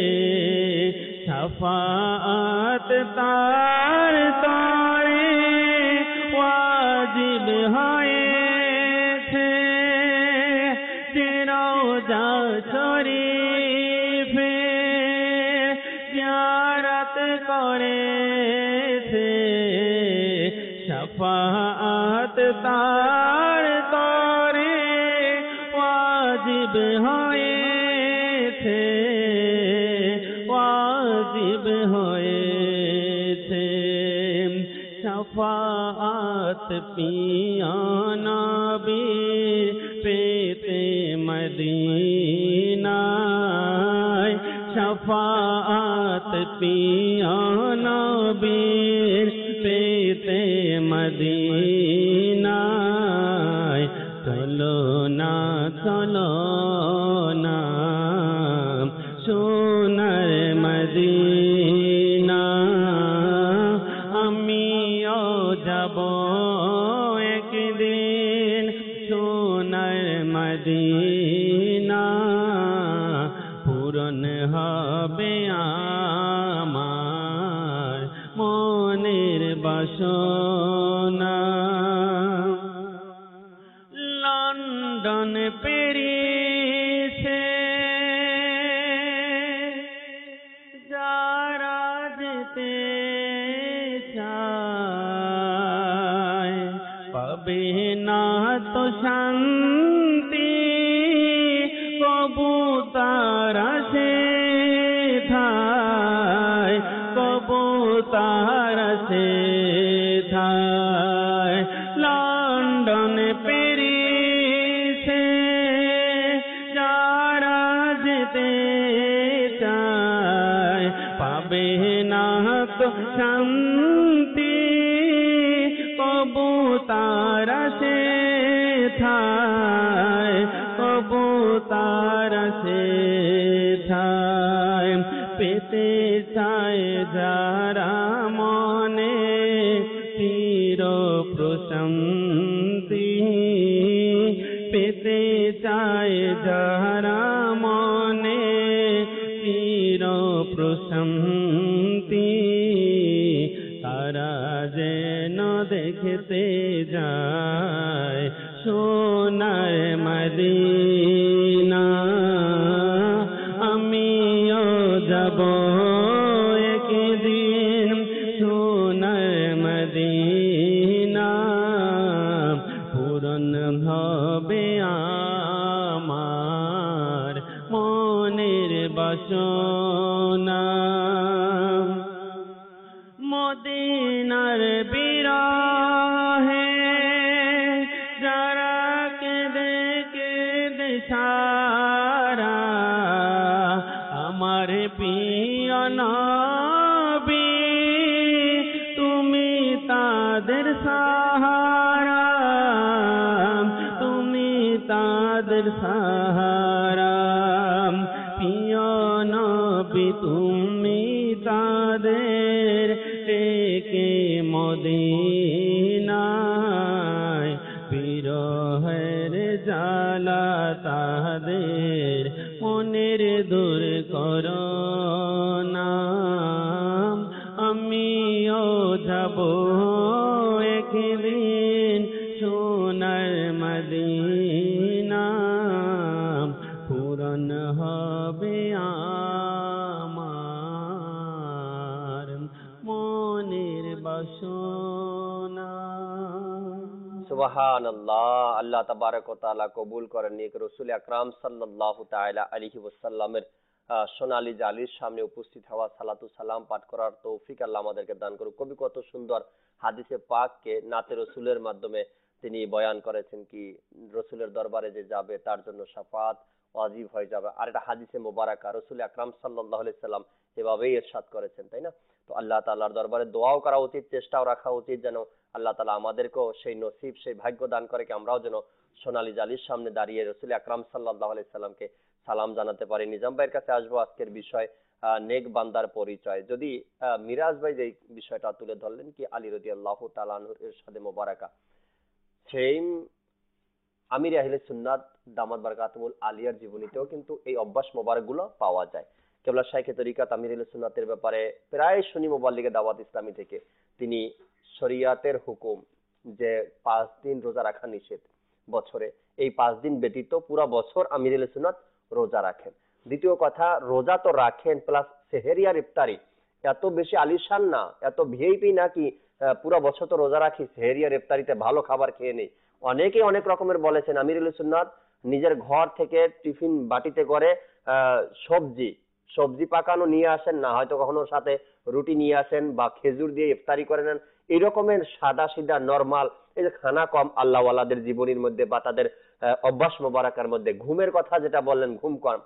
শাফাআত তার তরে ওয়াজিব হয়েছে যে রওজা শরীফের জিয়ারত করেছে শাফাআত তার তরে ওয়াজিব হয়েছে ওয়াজিব হয়েছে শাফাআত পিয়া নবীর পেতে মদিনায় শাফাআত পিয়া নবীর পেতে মদিনায় চলো না চলো না সোনার মদিনা আমিও যাব একদিন সোনার মদিনা পূরণ হবে আমার মনের বাসনা লন্ডন প্যারিসে যারা যেতে চায় পাবে না তো শান্তি কবু তারা সে থায় কবু তারা সে থায় লন্ডন প্যারিসে যারা যেতে চায় পাবে না তো শান্তি কবু তারা সে থায় কবু তারা সে থায় পেতে চায় যারা মনে চির প্রশান্তি পেতে চায় যারা মনে চির প্রশান্তি তারা যেন দেখতে যায় সোনার মদিনা আমিও যাব একদিন সোনার মদিনা পূরণ হবে আমার মনের বাসনা মদিনার বিরহে যারা কেঁদে কেঁদে সারা আমার প্রিয় নবী তুমি তাদের সাহারা তুমি তাদের সাহারা প্রিয় নবী তুমি তাদের টেকে মদিনায়, বিরহের জ্বালা তাদের মনের দূর করো না। আমিও যাব একদিন সোনার মদিনা, পূরণ হবে আমার মনের বাসনা। সুবহানাল্লাহ। আল্লাহ তাবারক ওয়া তাআলা কবুল করেন নিক রাসূল আকরাম সাল্লাল্লাহু তাআলা আলাইহি ওয়াসাল্লামের সোনালী জালির সামনে উপস্থিত হওয়া সালাতু সালাম পাঠ করার তৌফিক আল্লাহ আমাদেরকে দান করুক। কবি কত সুন্দর হাদিসে পাককে নাতে রসুলের মাধ্যমে তিনি বয়ান করেছেন কি রসুলের দরবারে যে যাবে তার জন্য শাফাত ওয়াজিব হয়ে যাবে। আর এটা হাদিসে মোবারকা রসুল আকরাম সাল্লাল্লাহু আলাইহি সাল্লাম এভাবেই ইরশাদ করেছেন, তাই না? তো আল্লাহ তাআলার দরবারে দোয়াও করা উচিত, চেষ্টাও রাখা উচিত যেন আল্লাহ তাআলা আমাদেরকেও সেই নসিব সেই ভাগ্য দান করে কি আমরাও যেন সোনালী জালির সামনে দাঁড়িয়ে রসুল আকরাম সাল্লাল্লাহু আলাইহি সাল্লামকে সালাম জানাতে পারি। নিজাম ভাইয়ের কাছে আসবো আজকের বিষয় নেক বান্দার পরিচয়। যদি মিরাজ ভাই যে বিষয়টা তুলে ধরলেন কি আলী রাদিয়াল্লাহু তাআলা আনহুর ইরশাদে মোবারকা, সেই আমির আহলে সুন্নাত দামাত বারকাতুল আলিয়ার জীবনীতেও কিন্তু এই অভ্যাস মোবারকগুলো পাওয়া যায়। কেবলা শাইখে তরিকাত আমির আহলে সুন্নাতের ব্যাপারে প্রায় শুনি মুবাল্লিগে দাওয়াত ইসলামী থেকে তিনি শরিয়াতের হুকুম যে পাঁচ দিন রোজা রাখা নিষেধ বছরে, এই পাঁচ দিন ব্যতীত পুরা বছর আমির আহলে সুন্নাত রোজা রাখেন। দ্বিতীয় কথা, রোজা তো রাখেন প্লাস সেহেরি আর ইফতারি এত বেশি আলিশান না, এত ভিআইপি না কি পুরা বছর তো রোজা রাখি সেহেরি আর ইফতারিতে ভালো খাবার খেয়ে নেই। অনেকেই অনেক রকমের বলেছেন। আমির আহলে সুন্নাত নিজের ঘর থেকে টিফিন বাটিতে করে আহ সবজি সবজি পাকানো নিয়ে আসেন, না হয়তো কখনো সাথে রুটি নিয়ে আসেন বা খেজুর দিয়ে ইফতারি করে নেন। এই রকমের সাদা সিধা নরমাল এই যে খানা কম আল্লাহওয়ালাদের জীবনীর মধ্যে বা তাদের অভ্যাস মোবারকার মধ্যে। ঘুমের কথা যেটা বললেন, ঘুম কম,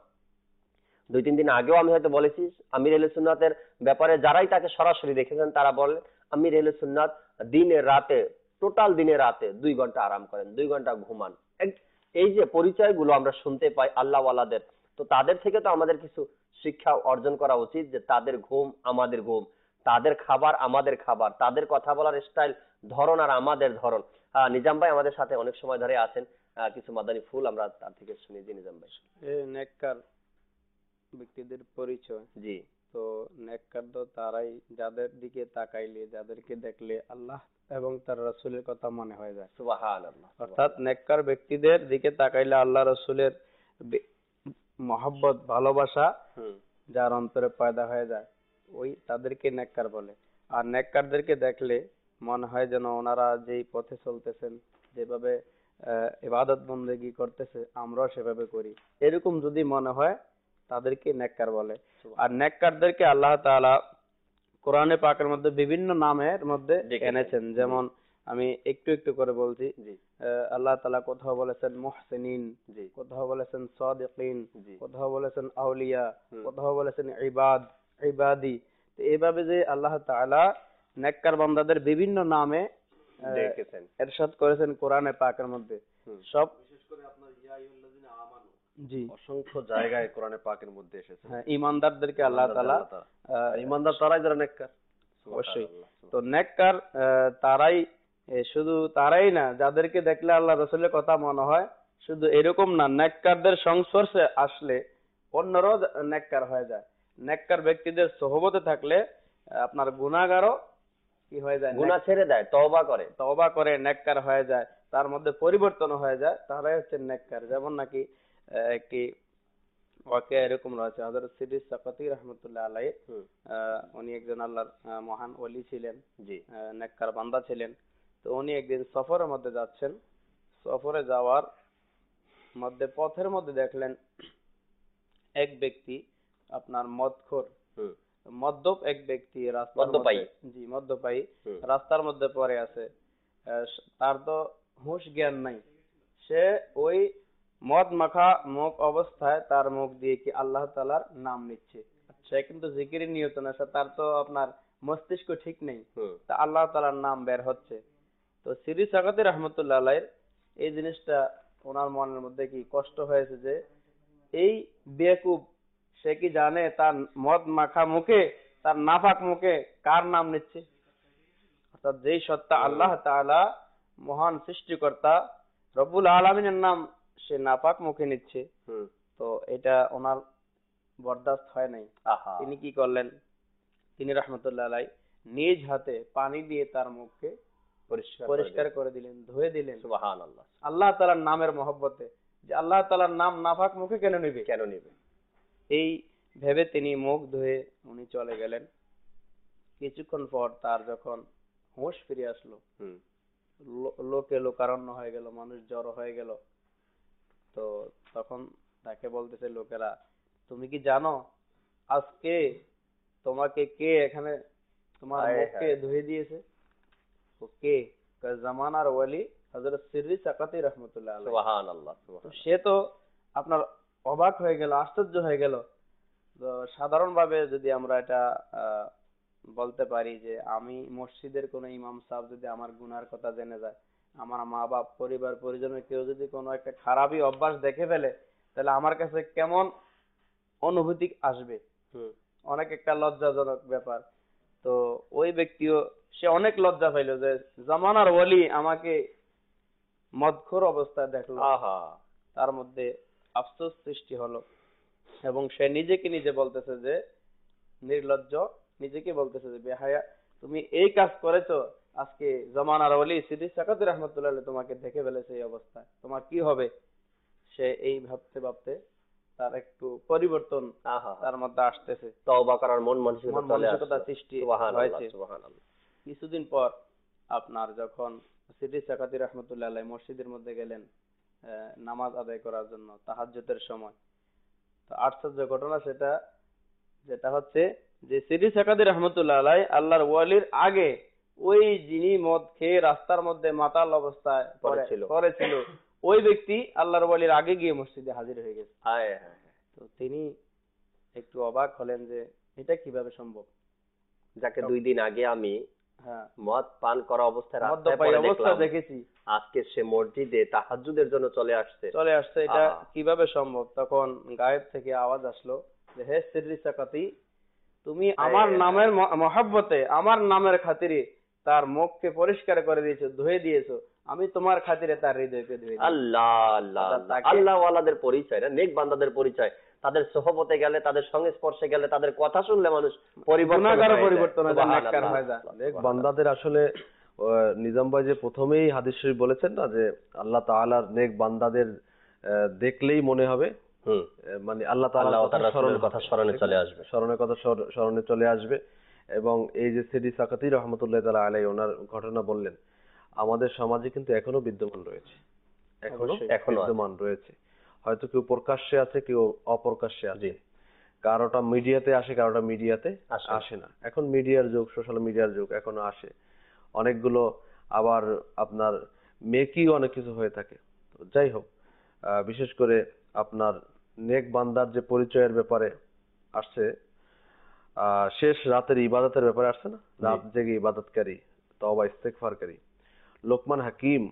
দুই তিন দিন আগেও আমি হয়তো বলেছি আমির আহলে সুন্নাতের ব্যাপারে যারাই তাকে সরাসরি দেখেছেন তারা বলেন আমির আহলে সুন্নাত দিনে রাতে টোটাল দিনে রাতে দুই ঘন্টা আরাম করেন, দুই ঘন্টা ঘুমান। এই যে পরিচয়গুলো আমরা শুনতে পাই আল্লাহওয়ালাদের, তো তাদের থেকে তো আমাদের কিছু শিক্ষা অর্জন করা উচিত যে তাদের ঘুম আমাদের ঘুম, তাদের খাবার আমাদের খাবার, তাদের কথা বলার স্টাইল ধরন আর আমাদের ধরন। আহ নিজাম ভাই আমাদের সাথে অনেক সময় ধরে আছেন, কিছু মাদানী ফুল আমরা তার থেকে শুনি। জি নিজাম ভাই। নেককার ব্যক্তিদের পরিচয়। জি। তো নেককার তো তারাই যাদের দিকে তাকাইলে যাদেরকে দেখলে আল্লাহ এবং তার রাসূলের কথা মনে হয়ে যায়। সুবহানাল্লাহ। অর্থাৎ নেককার ব্যক্তিদের দিকে তাকাইলে আল্লাহ রাসূলের মহব্বত ভালোবাসা যার অন্তরে পয়দা হয়ে যায়, ওই তাদেরকে নেককার বলে। আর নেককারদেরকে দেখলে মনে হয় যেন ওনারা যেই পথে চলতেছেন, যেভাবে ইবাদত বন্দেগী করতেছে আমরাও সেভাবে করি, এরকম যদি মনে হয় তাদেরকে নেককার বলে। আর নেককারদেরকে আল্লাহ তাআলা কোরআনে পাকের মধ্যে বিভিন্ন নামের মধ্যে এনেছেন। যেমন আমি একটু একটু করে বলছি। আল্লাহ তাআলা কোথাও বলেছেন মুহসিনিন, কোথাও বলেছেন সাদিকিন, কোথাও বলেছেন আউলিয়া, কোথাও বলেছেন ইবাদ ইবাদি। তো এইভাবে যে আল্লাহ তাআলা নেককার বান্দাদের বিভিন্ন নামে ডেকেছেন, ইরশাদ করেছেন কোরআনে পাকের মধ্যে। সব বিশেষ করে আপনার ইয়া আইয়ুহাল্লাযিনা আমানু, জি, অসংখ্য জায়গায় কোরআনে পাকের মধ্যে এসেছে। হ্যাঁ, ঈমানদারদেরকে আল্লাহ তাআলা, ঈমানদার তারাই যারা নেককার। অবশ্যই। তো নেককার তারাই, শুধু তারাই না যাদেরকে দেখলে আল্লাহ রাসূলের কথা মনে হয়, শুধু এরকম না, নেককারদের সংস্পর্শে আসলে অন্যরাও নেককার হয়ে যায়। নেককার ব্যক্তিদের সোহবতে থাকলে আপনার গুনাহগারও কি হয়ে যায়, গুনাহ ছেড়ে দেয়, তওবা করে, তওবা করে নেককার হয়ে যায়, তার মধ্যে পরিবর্তন হয়ে যায়, তারাই হচ্ছে নেককার। যেমন নাকি একটি ওয়াকিয়া এরকম রয়েছে, হযরত সিদ্দিক সাকাতি রাহমাতুল্লাহ আলাইহি, উনি একজন আল্লাহর মহান ওলি ছিলেন, জি, নেককার বান্দা ছিলেন। তো উনি একদিন সফরের মধ্যে যাচ্ছেন, সফরে যাওয়ার মধ্যে পথের মধ্যে দেখলেন এক ব্যক্তি আপনার মদখোর, মদ্যপ এক ব্যক্তি রাস্তার মধ্যে, জি মদ্যপায়ী, রাস্তার মধ্যে পড়ে আছে। তার তো হুঁশ জ্ঞান নাই, সে ওই মদ মাখা মুখ অবস্থায় তার মুখ দিয়ে কি আল্লাহ তাআলার নাম নিচ্ছে। সে কিন্তু জিকিরে নিয়ত না, তার তো আপনার মস্তিষ্ক ঠিক নেই, তা আল্লাহ তাআলার নাম বের হচ্ছে। তো সিদ্দিক সাকাতি রাহমাতুল্লাহ আলাইহি এই জিনিসটা ওনার মনের মধ্যে কি কষ্ট হয়েছে যে এই বেকুব সে কি জানে তার মদ মাখা মুখে, তার নাফাক মুখে কার নাম নিচ্ছে? অর্থাৎ যেই সত্তা আল্লাহ তাআলা মহান সৃষ্টিকর্তা রব্বুল আলামিনের নাম সে নাপাক মুখে নিচ্ছে, হুম, তো এটা ওনার বরদাস্ত হয় নাই। আহা, তিনি কি করলেন? তিনি রহমতুল্লাহ আলাই নিজ হাতে পানি দিয়ে তার মুখকে পরিষ্কার পরিষ্কার করে দিলেন, ধুয়ে দিলেন। সুবহানাল্লাহ। আল্লাহ তাআলার নামের মহব্বতে, যে আল্লাহ তাআলার নাম নাপাক মুখে কেন নিবে? কেন নিবে? এই ভেবে তিনি মুখ ধুয়ে উনি চলে গেলেন। কিছুক্ষণ পর তার যখন হুঁশ ফিরে আসলো, হুম, লো- লোকে লোকারণ্য হয়ে গেল, মানুষ জড়ো হয়ে গেল। তো তখন তাকে বলতেছে লোকেরা, তুমি কি জানো আজকে তোমাকে কে এখানে তোমার হায় মুখকে হায়। ধুয়ে দিয়েছে? ও কে? কয় জামানার ওয়ালি হযরত সিররি সাকাতি রহমতুল্লাহ আলাইহি। সুবহানাল্লাহ, তো সুবহানাল্লাহ। সে তো আপনার অবাক হয়ে গেল, আশ্চর্য হয়ে গেল। তো সাধারণভাবে যদি আমরা এটা আহ, বলতে পারি যে আমি মসজিদের কোন ইমাম সাহেব যদি আমার গুনার কথা জেনে যায়, আমার মা বাপ পরিবার পরিজনের কেউ যদি কোনো একটা খারাপই অভ্যাস দেখে ফেলে, তাহলে আমার কাছে কেমন অনুভূতি আসবে? হুম, অনেক একটা লজ্জাজনক ব্যাপার। তো ওই ব্যক্তিও সে অনেক লজ্জা পাইলো যে জামানার ওয়ালি আমাকে মদখোর অবস্থায় দেখলো। আহা, তার মধ্যে আফসোস সৃষ্টি হলো এবং সে নিজেকে নিজে বলতেছে যে নির্লজ্জ, নিজেকে বলতেছে যে বেহায়া, তুমি এই কাজ করেছো, আজকে জামানার ওলি সিদ্দিক সাকাত রহমতুল্লাহ আলাইহি তোমাকে দেখে ফেলেছে এই অবস্থায়, তোমার কি হবে? সে এই ভাবতে ভাবতে তার একটু পরিবর্তন আহা, তার মধ্যে আসতেছে, তওবা করার মন মানসিকতা মন চলে মানসিকতা আসছে। সৃষ্টি সুবহানাল্লাহ, হয়েছে। সুবহানাল্লাহ। কিছুদিন পর আপনার যখন সিদ্দিক সাকাতি রহমতুল্লাহ আলাইহি মসজিদের মধ্যে গেলেন আহ, নামাজ আদায় করার জন্য তাহাজ্জুদের সময়, তো আশ্চর্য ঘটনা সেটা, যেটা হচ্ছে যে সিদ্দিক সাকাতি রহমতুল্লাহ আলাইহি আল্লাহর ওয়ালির আগে ওই যিনি মদ খেয়ে রাস্তার মধ্যে মাতাল অবস্থায় পড়ে- পড়েছিল। পড়েছিল, ওই ব্যক্তি আল্লাহর ওয়ালির আগে গিয়ে মসজিদে হাজির হয়ে গেছে। হায় হায় হায়। তো তিনি একটু অবাক হলেন যে এটা কিভাবে সম্ভব। যাকে দুই দিন আগে আমি হ্যাঁ, মদ পান করা অবস্থায় রাস্তায় মদ্যপায়ী পড়ে অবস্থা দেখলাম, দেখেছি, আজকে সে মসজিদে তাহাজ্জুদের জন্য চলে আসছে। চলে আসছে, এটা আহা। কিভাবে সম্ভব? তখন গায়েব থেকে আওয়াজ আসলো যে হে সিররি সাকাতি, তুমি আমার হায় নামের ম- মহব্বতে, আমার নামের খাতিরে তার মুখকে পরিষ্কার করে দিয়েছো, ধুয়ে দিয়েছো, আমি তোমার খাতিরে তার হৃদয়কে ধুয়ে দিয়েছি। আল্লাহ আল্লাহ অর্থাৎ আল্লাহ। তাকে- আল্লাহ ওয়ালাদের পরিচয়, না নেক বান্দাদের পরিচয়। তাদের সোহবতে গেলে, তাদের সঙ্গে স্পর্শে গেলে, তাদের কথা শুনলে মানুষ পরিবর্তন গুনাহগারও হয়ে যায়। পরিবর্তন হয়ে যায়, সুবহানাল্লাহ, নেককার হয়ে যায়। নেক বান্দাদের আসলে আহ, নিজাম ভাই যে প্রথমেই হাদিস শরীফ বলেছেন না যে আল্লাহ তাআলার নেক বান্দাদের আহ, দেখলেই মনে হবে হুম, আহ, মানে আল্লাহ তাআলার আল্লাহ কথা তাআলার স্মরণ রাসূলের কথা হবে, স্মরণে ঠিক চলে না? আসবে। স্মরণের কথা স্মর- স্মরণে চলে আসবে। এবং এই যে সিদ্দিক সাকাতি রহমতুল্লাহ তাআলা আলাইহি ওনার ঘটনা বললেন, আমাদের সমাজে কিন্তু এখনো বিদ্যমান রয়েছে, এখনো অবশ্যই, এখনো আছে। বিদ্যমান রয়েছে। হয়তো কেউ প্রকাশ্যে আছে, কেউ অপ্রকাশ্যে আছে। জি। কারোটা মিডিয়াতে আসে, কারোটা মিডিয়াতে আসে না। আসে না। এখন মিডিয়ার যুগ, সোশ্যাল মিডিয়ার যুগ, এখনো আসে অনেকগুলো। আবার আপনার মেকিও অনেক কিছু হয়ে থাকে। তো যাই হোক, আহ, বিশেষ করে আপনার নেক বান্দার যে পরিচয়ের ব্যাপারে আসছে, আহ, শেষ রাতের ইবাদতের ব্যাপারে আসছে না, রাত জেগে ইবাদতকারী, তওবা ইস্তেগফারকারী লোকমান হাকিম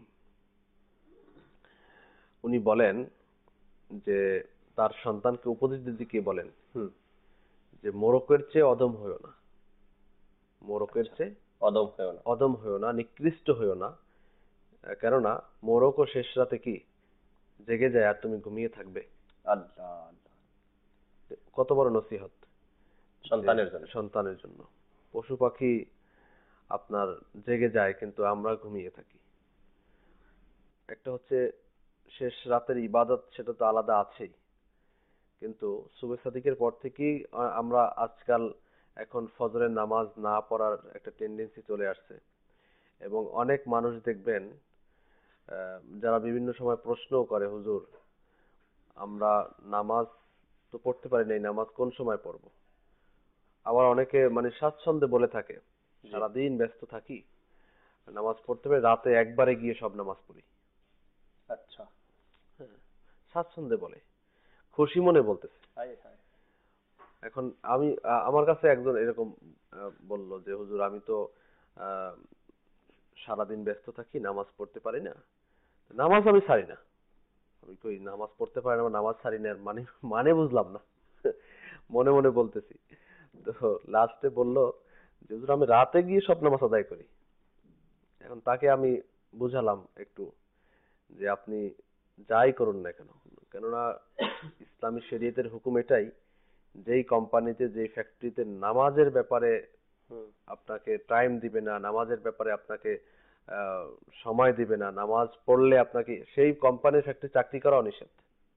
উনি বলেন যে তার সন্তানকে উপদেশ দিতে গিয়ে বলেন হুম, যে মোরকের চেয়ে অদম হইও না, মোরকের চেয়ে অদম হয়েও না। অদম হইও না, নিকৃষ্ট হইও না। আহ, কেননা মোরকও শেষ রাতে কি জেগে যায় আর তুমি ঘুমিয়ে থাকবে। আল্লাহ আল্লাহ। কত বড় নসিহত সন্তানের জন্য। সন্তানের জন্য। পশু পাখি আপনার জেগে যায় কিন্তু আমরা ঘুমিয়ে থাকি। একটা হচ্ছে শেষ রাতের ইবাদত, সেটা তো আলাদা আছেই, কিন্তু সুবহ সাদিকের পর থেকেই আহ, আমরা আজকাল এখন ফজরের নামাজ না পড়ার একটা টেন্ডেন্সি চলে আসছে। এবং অনেক মানুষ দেখবেন আহ, যারা বিভিন্ন সময় প্রশ্নও করে, হুজুর আমরা নামাজ তো পড়তে পারি নাই, নামাজ কোন সময় পড়বো? আবার অনেকে মানে স্বাচ্ছন্দ্যে বলে থাকে, সারাদিন ব্যস্ত থাকি, নামাজ পড়তে পারি, রাতে একবারে গিয়ে সব নামাজ পড়ি। আচ্ছা। স্বাচ্ছন্দ্যে বলে, খুশি মনে বলতেছে। হায় হায়। এখন আমি আ- আমার কাছে একজন এরকম আহ, বলল যে হুজুর আমি তো আহ, সারাদিন ব্যস্ত থাকি, নামাজ পড়তে পারি না। নামাজ আমি ছাড়ি না। আমি কই নামাজ পড়তে পারি না, নামাজ ছাড়ি না, এর মানে মানে বুঝলাম না। মনে মনে বলতেছি। তো লাস্টে বললো যে হুজুর আমি রাতে গিয়ে সব নামাজ আদায় করি। এখন তাকে আমি বুঝালাম একটু যে আপনি যাই করুন না কেন, কেননা ইসলামী শরীয়তের হুকুম এটাই, যেই কোম্পানিতে যেই ফ্যাক্টরিতে নামাজের ব্যাপারে আপনাকে টাইম দিবে না, নামাজের ব্যাপারে আপনাকে আহ, সময় দিবে না, নামাজ পড়লে আপনাকে সেই কোম্পানির ফ্যাক্টরি চাকরি করা নিষেধ।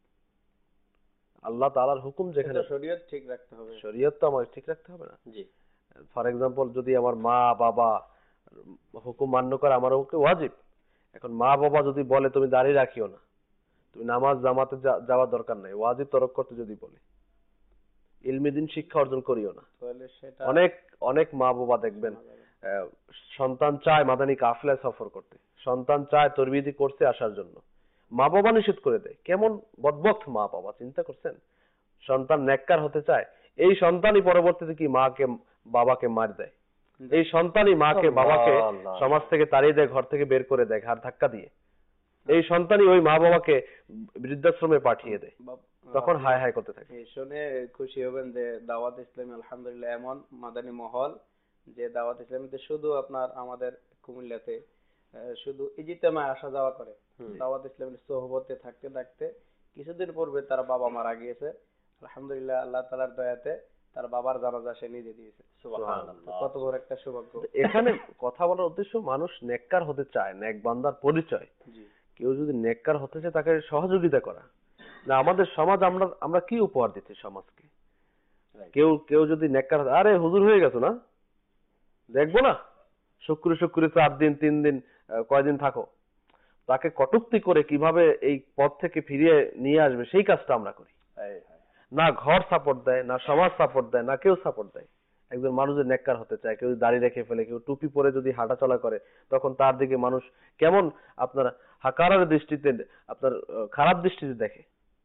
আল্লাহ তাআলার হুকুম যেখানে, এটা শরীয়ত ঠিক রাখতে হবে। শরীয়ত তো আমার ঠিক রাখতে হবে না। জি ফর এক্সাম্পল যদি আমার মা বাবা হুকুম মান্য করে আমার ওকে ওয়াজিব। এখন মা বাবা যদি বলে তুমি দাঁড়িয়ে রাখিও না, তুমি নামাজ জামাতে যা- যাওয়ার দরকার নাই, ওয়াজিব তরক করতে যদি বলে, ইলমি দিন শিক্ষা অর্জন করিও না। তাহলে সেটা অনেক অনেক মা বাবা দেখবেন আহ, সন্তান চায় মাদানী কাফেলায় সফর করতে, সন্তান চায় তরবিয়তি কোর্সে আসার জন্য, মা বাবা নিষেধ করে দেয়। কেমন বদবক্ত মা বাবা, চিন্তা করছেন? সন্তান নেককার হতে চায়, এই সন্তানই পরবর্তীতে কি মাকে বাবাকে মার দেয়, এই সন্তানই মাকে বাবাকে আল্লাহ। সমাজ থেকে তাড়িয়ে দেয়, ঘর থেকে বের করে দেয় ঘাড় ধাক্কা দিয়ে, এই সন্তানই ওই মা বাবাকে বৃদ্ধাশ্রমে পাঠিয়ে দেয়, বাপ- তখন আপনি হায় হায় করতে থাকে। এই শুনে খুশি হবেন যে দাওয়াত ইসলামী আলহামদুলিল্লাহ এমন মাদানী মহল যে দাওয়াত ইসলামীতে শুধু আপনার আমাদের কুমিল্লাতে আহ, শুধু ইজিতেমায় আসা যাওয়া করে। দাওয়াত ইসলামীর সোহবতে থাকতে থাকতে কিছুদিন পূর্বে তার বাবা মারা গিয়েছে। আলহামদুলিল্লাহ আল্লাহ তাআলার দয়াতে তার বাবার জানাজা সে নিজে দিয়েছে। সুবহানাল্লাহ। কত বড় একটা সৌভাগ্য। এখানে কথা বলার উদ্দেশ্য মানুষ নেককার হতে চায়, নেক বান্দার পরিচয়। জি কেউ যদি নেককার হতে চায় তাকে সহযোগিতা করা। না আমাদের সমাজ, আমরা আমরা কি উপহার দিচ্ছি সমাজকে? কেউ কেউ যদি নেককার, আরে হুজুর হয়ে গেছো না, দেখবো না, শুক্র শুক্র চার দিন তিন দিন আহ, কয়দিন থাকো, তাকে কটূক্তি করে কিভাবে এই পথ থেকে ফিরিয়ে নিয়ে আসবে সেই কাজটা আমরা করি। না ঘর সাপোর্ট দেয়, না সমাজ সাপোর্ট দেয়, না কেউ সাপোর্ট দেয়। একজন মানুষ যদি নেককার হতে চায়, কেউ দাড়ি রেখে ফেলে, কেউ টুপি পরে যদি হাঁটাচলা করে, তখন তার দিকে মানুষ কেমন আপনার হাকারার দৃষ্টিতে, আপনার আহ, খারাপ দৃষ্টিতে দেখে।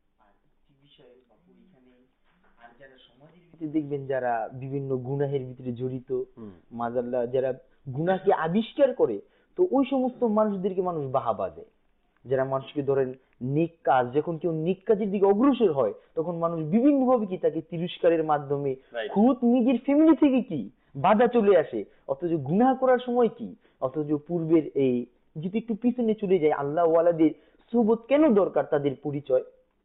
দেখবেন যারা বিভিন্ন গুনাহের ভিতরে জড়িত, মাজাল্লাহ যারা গুনাহকে আবিষ্কার করে, তো ওই সমস্ত মানুষদেরকে মানুষ বাহাবা দেয়। যারা মানুষকে ধরেন নেক কাজ, যখন কেউ নেক কাজের দিকে অগ্রসর হয়, তখন মানুষ বিভিন্ন ভাবে কি তাকে তিরস্কারের মাধ্যমে, Right. খুদ নিজের ফ্যামিলি থেকে কি বাধা চলে আসে, অথচ গুনাহ করার সময় কি, অথচ পূর্বের এই যদি একটু পিছনে চলে যায়, আল্লাহ ওয়ালাদের সুবত কেন দরকার, তাদের পরিচয়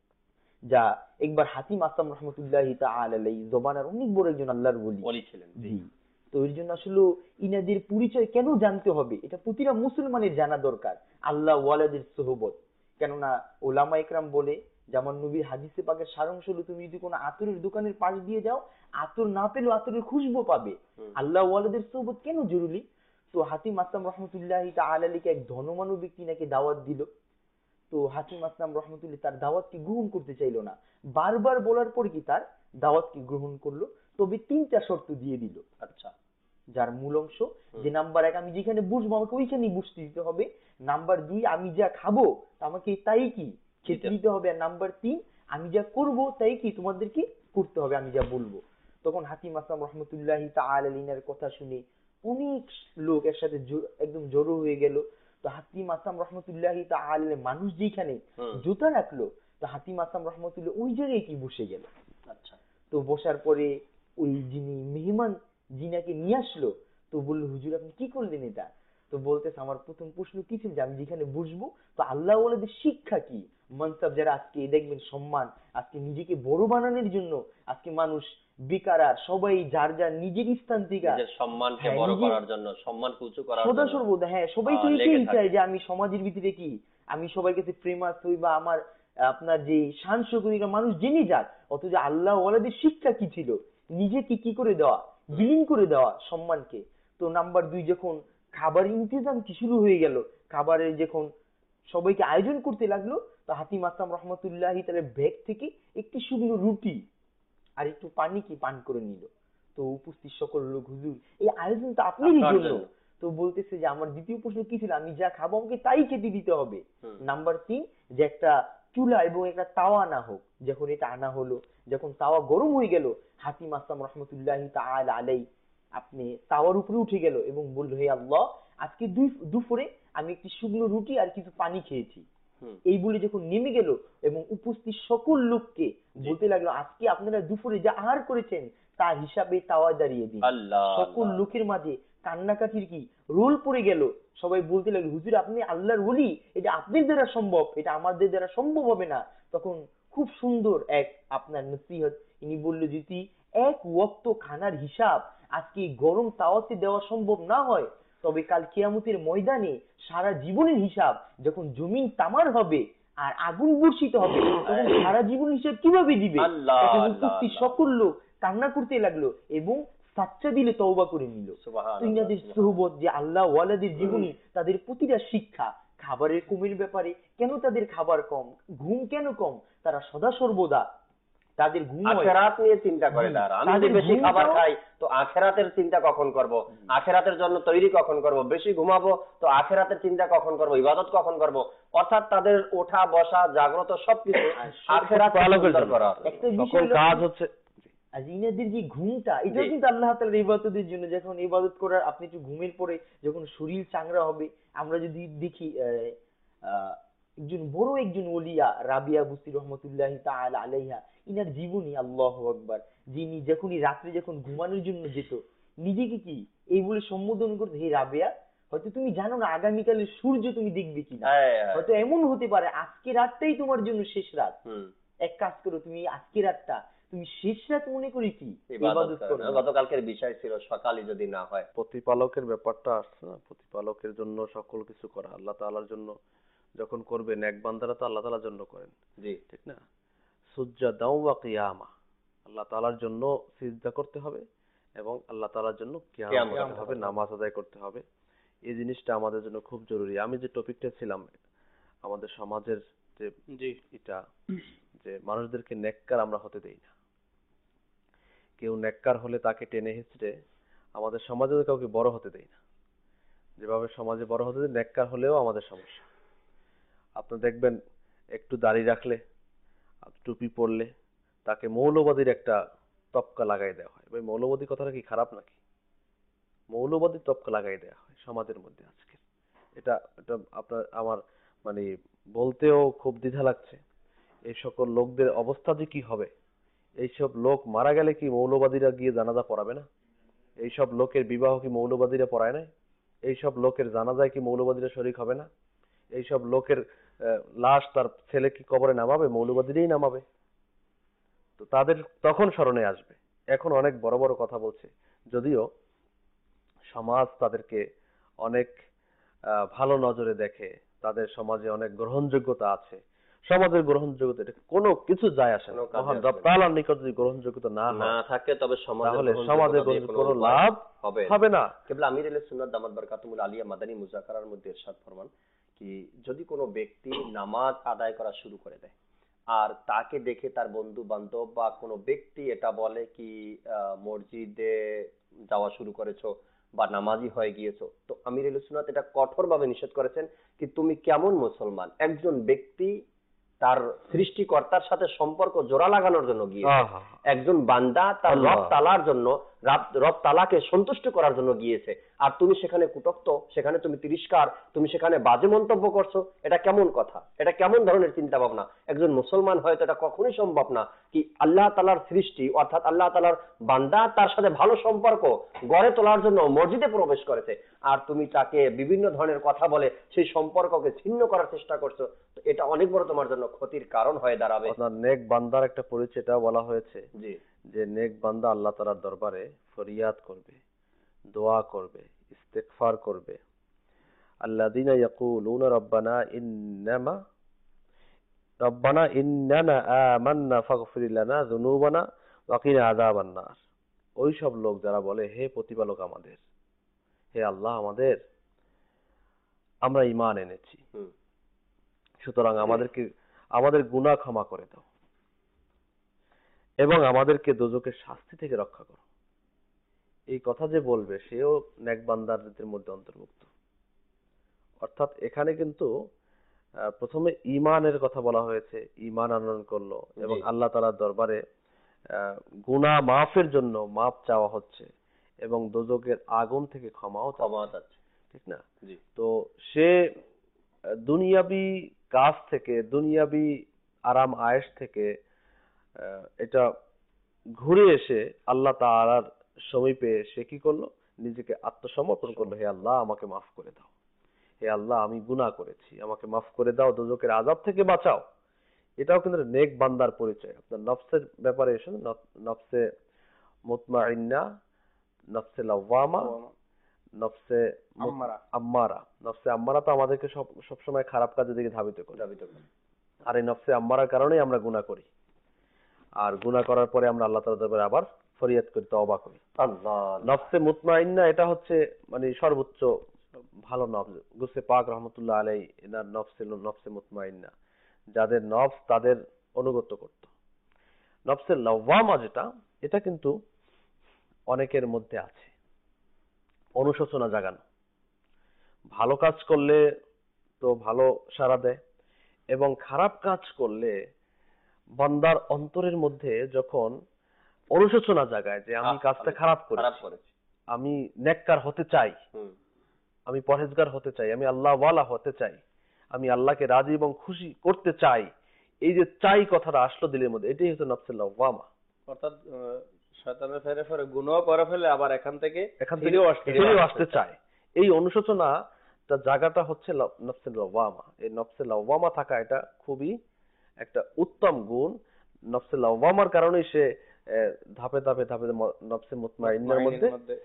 যা একবার হাতিম আসাম রহমতুল্লাহি তাআলা আলাইহি জবানার অনেক বড় একজন আল্লাহর ওলি ওলি ছিলেন। জি। তো এর জন্য আসলে ইনাদের পরিচয় কেন জানতে হবে, এটা প্রতিটা মুসলমানের জানা দরকার, আল্লাহ ওয়ালাদের সোহবত। কেননা ওলামা ইকরাম বলে, যেমন নবীর হাদিসে পাকের সারাংশ হলো, তুমি যদি কোনো আতরের দোকানের পাশ দিয়ে যাও, আতর না পেলেও আতরের খুশবু পাবে। আল্লাহ ওয়ালাদের সোহবত কেন জরুরি? তো হাতিম আসলাম রহমতুল্লাহি তাআলা আলাইহি এক ধনমানব ব্যক্তি নাকি দাওয়াত দিল। তো হাকিম আসলাম রহমতুল্লাহ তার দাওয়াতকে গ্রহণ করতে চাইলো না, বারবার বলার পর কি তার দাওয়াতকে গ্রহণ করলো, তবে তিনটা শর্ত দিয়ে দিল। আচ্ছা যার মূল অংশ যে, নাম্বার এক, আমি যেখানে বসবো আমাকে ওইখানেই বসতে দিতে হবে। নাম্বার দুই, আমি যা খাবো তা আমাকে তাই কি খেতে দিতে হবে। আর নাম্বার তিন, আমি যা করব তাই কি তোমাদেরকে করতে হবে, আমি যা বলবো। তখন হাকিম আসলাম রহমতুল্লাহি তাআলা আলাইহির কথা শুনে অনেক লোক একসাথে জো- একদম জড়ো হয়ে গেল। তো হাকিম আসলাম রহমতুল্লাহি তাআলা আলাইহি মানুষ যেখানে জুতা রাখলো, তো হাকিম আসলাম রহমতুল্লাহ ওই জায়গায় কি বসে গেল। আচ্ছা তো বসার পরে ওই যিনি মেহমান জিনাকে নিয়ে আসলো, তো বললো হুজুর আপনি কি করলেন এটা? তো বলতেছে আমার প্রথম প্রশ্ন কি ছিল যে আমি যেখানে বসবো, তো আল্লাহ ওয়ালাদের শিক্ষা কি, মনসাব যারা আজকে দেখবেন সম্মান, আজকে নিজেকে বড় বানানোর জন্য আজকে মানুষ বেকার, আর সবাই যার যার নিজের স্থান থেকে নিজের সম্মানকে হ্যাঁ, বড় নিজের- করার জন্য, সম্মানকে উঁচু করার সদা জন্য সর্বদা, হ্যাঁ সবাই তো আহ, লেগে এটাই থাকে। চায় যে আমি সমাজের ভিতরে কি, আমি সবার কাছে ফেমাস হই, বা আমার আপনার যে শান শৌকত মানুষ জেনে যাক। অথচ আল্লাহ ওয়ালাদের শিক্ষা কি ছিল, নিজেকে কি করে দেওয়া, বিলীন করে দেওয়া সম্মানকে। তো নাম্বার দুই, যখন খাবার ইন্তজাম কি শুরু হয়ে গেল, খাবারের যখন সবাইকে আয়োজন করতে লাগলো, তো হাতিম আসলাম রহমতুল্লাহি তাআলা ব্যাগ থেকে একটি শুকনো রুটি আর একটু পানি কি পান করে নিল। তো উপস্থিত সকল লোক, হুজুর এই আয়োজন তো আপনারই আপনার জন্য। জন্য। তো বলতেছে যে আমার দ্বিতীয় প্রশ্ন কি ছিল, আমি যা খাবো আমাকে তাই খেতে দিতে হবে। হুম। নাম্বার তিন, যে একটা চুলা এবং একটা তাওয়া আনা হোক। যখন এটা আনা হলো, যখন তাওয়া গরম হয়ে গেল, হাতিম আসলাম রহমতুল্লাহি তাআলা আলাইহি আপনি তাওয়ার উপরে উঠে গেল এবং বলল, হে আল্লাহ, আজকে দুই দুপুরে আমি একটি শুকনো রুটি আর কিছু পানি খেয়েছি। এই বলে যখন নেমে গেল এবং উপস্থিত সকল লোককে বলতে লাগলো, আজকে আপনারা দুপুরে যা আহার করেছেন তার হিসাবে তাওয়া দাঁড়িয়ে দিন। সকল লোকের মাঝে কান্নাকাটির কি রোল পড়ে গেল। সবাই বলতে লাগলো, হুজুর আপনি আল্লাহর ওলি, এটা আপনার দ্বারা সম্ভব, এটা আমাদের দ্বারা সম্ভব হবে না। তখন খুব সুন্দর এক আপনার নসিহত, ইনি বললো, যদি এক ওয়াক্ত খানার হিসাব আজকে গরম তাওয়াতে দেওয়া সম্ভব না হয়, তবে কাল কিয়ামতের ময়দানে সারা জীবনের হিসাব যখন জমিন তামার হবে আর আগুন বর্ষিত হবে, তখন সারা জীবনের হিসাব কিভাবে দিবে? তখন উপস্থিত সকল লোক কান্না করতে লাগলো এবং সাচ্চা দিলে তওবা করে নিল। তো ইনাদের সোহবত, যে আল্লাহ ওয়ালাদের জীবনী, তাদের প্রতিটা শিক্ষা, খাবারের কমের ব্যাপারে, কেন তাদের খাবার কম, ঘুম কেন কম, তারা সদা সর্বদা তাদের ঘুম আখেরাত নিয়ে চিন্তা করে। তারা আমি যদি বেশি খাবার খাই তো আখেরাতের চিন্তা কখন করব, আখেরাতের জন্য তৈরি কখন করব, বেশি ঘুমাবো তো আখেরাতের চিন্তা কখন করব, ইবাদত কখন করব। অর্থাৎ তাদের ওঠা বসা জাগ্রত সবকিছু আখেরাত করা। একটা বিষয় কাজ হচ্ছে আর ইনাদের যে ঘুমটা, এটা কিন্তু আল্লাহ তাআলার ইবাদতের জন্য। যখন ইবাদত করার আপনি একটু ঘুমের পরে যখন শরীর চাঙ্গা হবে, আমরা যদি দেখি আহ একজন বড় একজন ওলিয়া রাবিয়া বুসরি রহমতুল্লাহি তাআলা আলাইহা, ইনার জীবনী আল্লাহু আকবার, যিনি যখনই রাত্রে যখন ঘুমানোর জন্য যেত, নিজেকে কি এই বলে সম্বোধন করতো, হে রাবিয়া, হয়তো তুমি জানো না আগামীকালের সূর্য তুমি দেখবে কিনা, হয়তো এমন হতে পারে আজকে রাতটাই তোমার জন্য শেষ রাত। এক কাজ করো, তুমি আজকে রাতটা তুমি শেষ রাত মনে করে কি ইবাদত করো। গতকালকের বিষয় ছিল সকালে যদি না হয়। প্রতিপালকের ব্যাপারটা আসছে না, প্রতিপালকের জন্য সকল কিছু করা, আল্লাহ তাআলার জন্য যখন করবে, নেক বান্দারা তো আল্লাহ তাআলার জন্য করেন, জি ঠিক না? সুজদাও ওয়া কিয়ামা, আল্লাহ তাআলার জন্য সিজদা করতে হবে এবং আল্লাহ তাআলার জন্য কিয়াম করতে হবে, নামাজ আদায় করতে হবে। এই জিনিসটা আমাদের জন্য খুব জরুরি। আমি যে টপিকটা ছিলাম, আমাদের সমাজের যে এটা, যে মানুষদেরকে নেককার আমরা হতে দেই না। কেউ নেককার হলে তাকে টেনে হিঁচড়ে আমাদের সমাজে কাউকে বড় হতে দেই না। যেভাবে সমাজে বড় হতে দেয়, নেককার হলেও আমাদের সমস্যা। আপনি দেখবেন একটু দাড়ি রাখলে, টুপি পরলে তাকে মৌলবাদীর একটা তপকা লাগাই দেওয়া হয়। ভাই, মৌলবাদী কথাটা কি খারাপ নাকি? মৌলবাদীর তপকা লাগাই দেওয়া হয় সমাজের মধ্যে আজকে। এটা এটা আপনার আমার মানে বলতেও খুব দ্বিধা লাগছে। এই সকল লোকদের অবস্থা যে কি হবে, এইসব লোক মারা গেলে কি মৌলবাদীরা গিয়ে জানাজা পড়াবে না? এইসব লোকের বিবাহ কি মৌলবাদীরা পড়ায় না? এইসব লোকের জানাজায় কি মৌলবাদীরা শরীক হবে না? এইসব লোকের লাশ তার ছেলে কি কবরে নামাবে? মৌলবাদীরাই নামাবে। তো তাদের তখন স্মরণে আসবে। এখন অনেক বড় বড় কথা বলছে, যদিও সমাজ তাদেরকে অনেক ভালো নজরে দেখে, তাদের সমাজে অনেক গ্রহণযোগ্যতা আছে। সমাজের গ্রহণযোগ্যতা এটা কোনো কিছু যায় আসে না। মহান রব তাআলার নিকট যদি গ্রহণযোগ্যতা না না থাকে, তবে সমাজের সমাজের কোনো লাভ হবে হবে না। কেবল আমির আহলে সুন্নাত দামাত বারকাতুহুল আলিয়া মাদানী মুযাকারার মধ্যে ইরশাদ ফরমান কি, যদি কোনো ব্যক্তি নামাজ আদায় করা শুরু করে দেয় আর তাকে দেখে তার বন্ধু বান্ধব বা কোনো ব্যক্তি এটা বলে কি মসজিদে যাওয়া শুরু করেছো বা নামাজি হয়ে গিয়েছো, তো আমির আহলে সুন্নাত এটা কঠোরভাবে নিষেধ করেছেন কি তুমি কেমন মুসলমান। একজন ব্যক্তি তার সৃষ্টিকর্তার সাথে সম্পর্ক জোড়া লাগানোর জন্য গিয়েছে, একজন বান্দা তার রব তাআলার জন্য, রব তাআলাকে সন্তুষ্ট করার জন্য গিয়েছে, আর তুমি সেখানে কুটক্ত, সেখানে তুমি তিরস্কার, তুমি সেখানে বাজে মন্তব্য করছো, এটা কেমন কথা? এটা কেমন ধরনের চিন্তা ভাবনা? একজন মুসলমান হয়তো এটা কখনোই সম্ভব না কি আল্লাহ তাআলার সৃষ্টি অর্থাৎ আল্লাহ তাআলার বান্দা তার সাথে ভালো সম্পর্ক গড়ে তোলার জন্য মসজিদে প্রবেশ করেছে, আর তুমি তাকে বিভিন্ন ধরনের কথা বলে সেই সম্পর্ককে ছিন্ন করার চেষ্টা করছো, তো এটা অনেক বড় তোমার জন্য ক্ষতির কারণ হয়ে দাঁড়াবে। আপনার নেক বান্দার একটা পরিচয় এটা বলা হয়েছে, জি, যে নেক বান্দা আল্লাহ তাআলার দরবারে ফরিয়াদ করবে, দোয়া করবে, ইস্তেগফার করবে। আল্লাযীনা ইয়াকুলুনা রাব্বানা ইন্নামা রাব্বানা ইন্নানা আমান্না ফাগফির লানা যুনুবানা ওয়া কিনা আযাবান নার। ওই সব লোক যারা বলে, হে প্রতিপালক আমাদের, হে আল্লাহ আমাদের, আমরা ঈমান এনেছি, সুতরাং আমাদেরকে আমাদের গুনাহ ক্ষমা করে দাও এবং আমাদেরকে দোজখের শাস্তি থেকে রক্ষা করো। এই কথা যে বলবে সেও নেক বান্দাদের মধ্যে অন্তর্ভুক্ত। অর্থাৎ এখানে কিন্তু প্রথমে ঈমানের কথা বলা হয়েছে, ঈমান আনয়ন করলো এবং আল্লাহ তাআলার দরবারে গুনাহ মাফের জন্য মাপ চাওয়া হচ্ছে এবং দোজখের আগুন থেকে ক্ষমাও চাওয়া হচ্ছে, ঠিক না? তো সে দুনিয়াবি কাজ থেকে, দুনিয়াবি আরাম আয়েশ থেকে আহ, এটা ঘুরে এসে আল্লাহ তাআলার সমীপে সে কি করলো? নিজেকে আত্মসমর্পণ করলো, হে আল্লাহ আমাকে মাফ করে দাও, হে আল্লাহ আমি গুনাহ করেছি, আমাকে মাফ করে দাও, দোজখের আযাব থেকে বাঁচাও। এটাও কিন্তু নেক বান্দার পরিচয়। আপনার নফসের ব্যাপারে এসে নফসে মুতমাইন্না, নফসে লাওয়ামা, নফসে আম্মারা। আম্মারা। নফসে আম্মারা তো আমাদেরকে সব সবসময় খারাপ কাজের দিকে ধাবিত করে ধাবিত করে আর এই নফসে আম্মারার কারণেই আমরা গুনাহ করি, আর গুনাহ করার পরে আমরা আল্লাহ তাআলার দরবারে আবার ফরিয়াদ করি, তওবা করি। আল্লাহ। নফসে মুতমাইন্না এটা হচ্ছে মানে সর্বোচ্চ ভালো নফস। গুসে পাক রহমতুল্লাহ আলাইহি এনার নফস ছিল নফসে মুতমাইন্না, যাদের নফস তাদের অনুগত করত। নফসে লাওয়ামা যেটা, এটা কিন্তু অনেকের মধ্যে আছে, অনুশোচনা জাগানো। ভালো কাজ করলে তো ভালো সাড়া দেয়, এবং খারাপ কাজ করলে বান্দার অন্তরের মধ্যে যখন অনুশোচনা জাগায় যে আমি কাজটা খারাপ করেছি, আমি নেককার হতে চাই, আমি পরহেজগার হতে চাই, আমি আল্লাহ ওয়ালা হতে চাই, আমি আল্লাহকে রাজি এবং খুশি করতে চাই, এই যে চাই কথাটা আসলো দিলের মধ্যে, এটাই হচ্ছে নফসে লাওয়ামা। অর্থাৎ শয়তানের ফেরে ফেরে গুনাহ করে ফেলে আবার এখান থেকে এখান থেকে ফিরেও আসতে চায়। এই অনুশোচনা জায়গাটা হচ্ছে নফসে লাওয়ামা। এই নফসে লাওয়ামা থাকা এটা খুবই একটা উত্তম গুণ। নফসে লাওয়ামার কারণেই সে ধাপে ধাপে ধাপে নফসে মুতমাইন্নার মধ্যে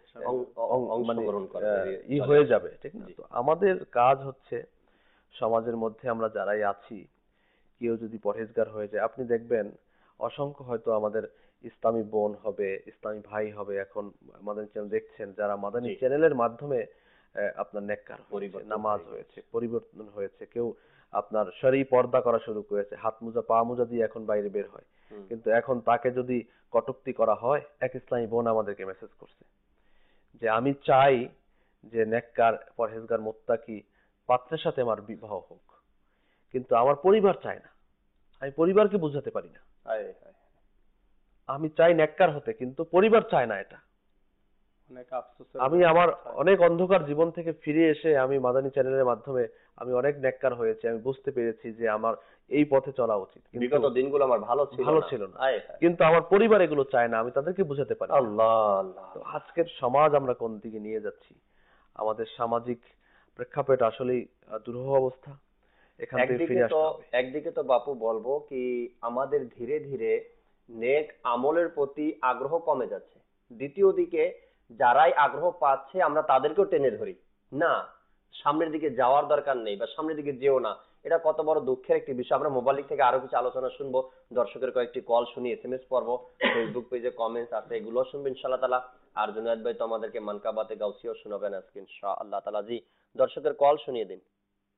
অংশগ্রহণ করে ই হয়ে যাবে, ঠিক না? তো আমাদের কাজ হচ্ছে সমাজের মধ্যে আমরা যারাই আছি, কেউ যদি পরহেজগার হয়ে যায়, আপনি দেখবেন অসংখ্য হয়তো আমাদের ইসলামী বোন হবে, ইসলামী ভাই হবে, এখন আমাদের চ্যানেল দেখছেন, যারা মাদানী চ্যানেলের মাধ্যমে আপনার নেককার হয়েছে, নামাজ হয়েছে, পরিবর্তন হয়েছে, কেউ আপনার শরী পর্দা করা শুরু করেছে, হাত মোজা পা মোজা দিয়ে এখন বাইরে বের হয়। কিন্তু এখন তাকে যদি কটূক্তি করা হয়, এক ইসলামী বোন আমাদেরকে মেসেজ করছে যে আমি চাই যে নেককার পরহেজগার মুত্তাকি পাত্রের সাথে আমার বিবাহ হোক, কিন্তু আমার পরিবার চায় না, আমি পরিবারকে বুঝাতে পারি না। আমি চাই নেককার হতে, কিন্তু পরিবার চায় না। এটা আমি আমার অনেক অন্ধকার জীবন থেকে ফিরে এসে আমি মাদানী চ্যানেলের মাধ্যমে আমি অনেক নেককার হয়েছি, আমি বুঝতে পেরেছি যে আমার এই পথে চলা উচিত। বিগত দিনগুলো আমার ভালো ছিল ভালো ছিল না, কিন্তু আমার পরিবার এগুলো চায় না, আমি তাদেরকে বুঝাতে পারি। আল্লাহ আল্লাহ। আজকের সমাজ আমরা কোন দিকে নিয়ে যাচ্ছি, আমাদের সামাজিক প্রেক্ষাপট আসলেই দুরূহ অবস্থা। এখান থেকে ফিরে আসতে হবে। একদিকে তো বাপু বলবো কি আমাদের ধীরে ধীরে নেক আমলের প্রতি আগ্রহ কমে যাচ্ছে, দ্বিতীয় দিকে যারাই আগ্রহ পাচ্ছে আমরা তাদেরকেও টেনে ধরি না, সামনের দিকে যাওয়ার দরকার নেই বা সামনের দিকে যেও না। এটা কত বড় দুঃখের একটি বিষয়। আমরা মোবাইল থেকে আরো কিছু আলোচনা শুনবো, দর্শকের কয়েকটি কল শুনি, এস এম এস পড়বো, ফেসবুক পেজে কমেন্টস আছে, এগুলো শুনবো ইনশাআল্লাহ তাআলা। আর জুনায়েদ ভাই তো আমাদেরকে মানকাবাতে গাউসিও শোনাবেন আজকে ইনশাআল্লাহ তাআলা। জি, দর্শকের কল শুনিয়ে দিন।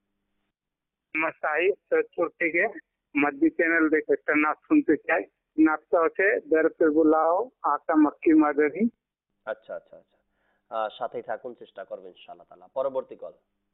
মাসাই সৈয়দপুর থেকে মাদ্দি চ্যানেল দেখে একটা নাচ শুনতে চাই। নাচটা হচ্ছে বেরতেবুল্লাহ আকা মক্কি মাদানী। আচ্ছা আচ্ছা আচ্ছা, সাথেই থাকুন, চেষ্টা করবেন ইনশাআল্লাহ তাআলা। পরবর্তী কল।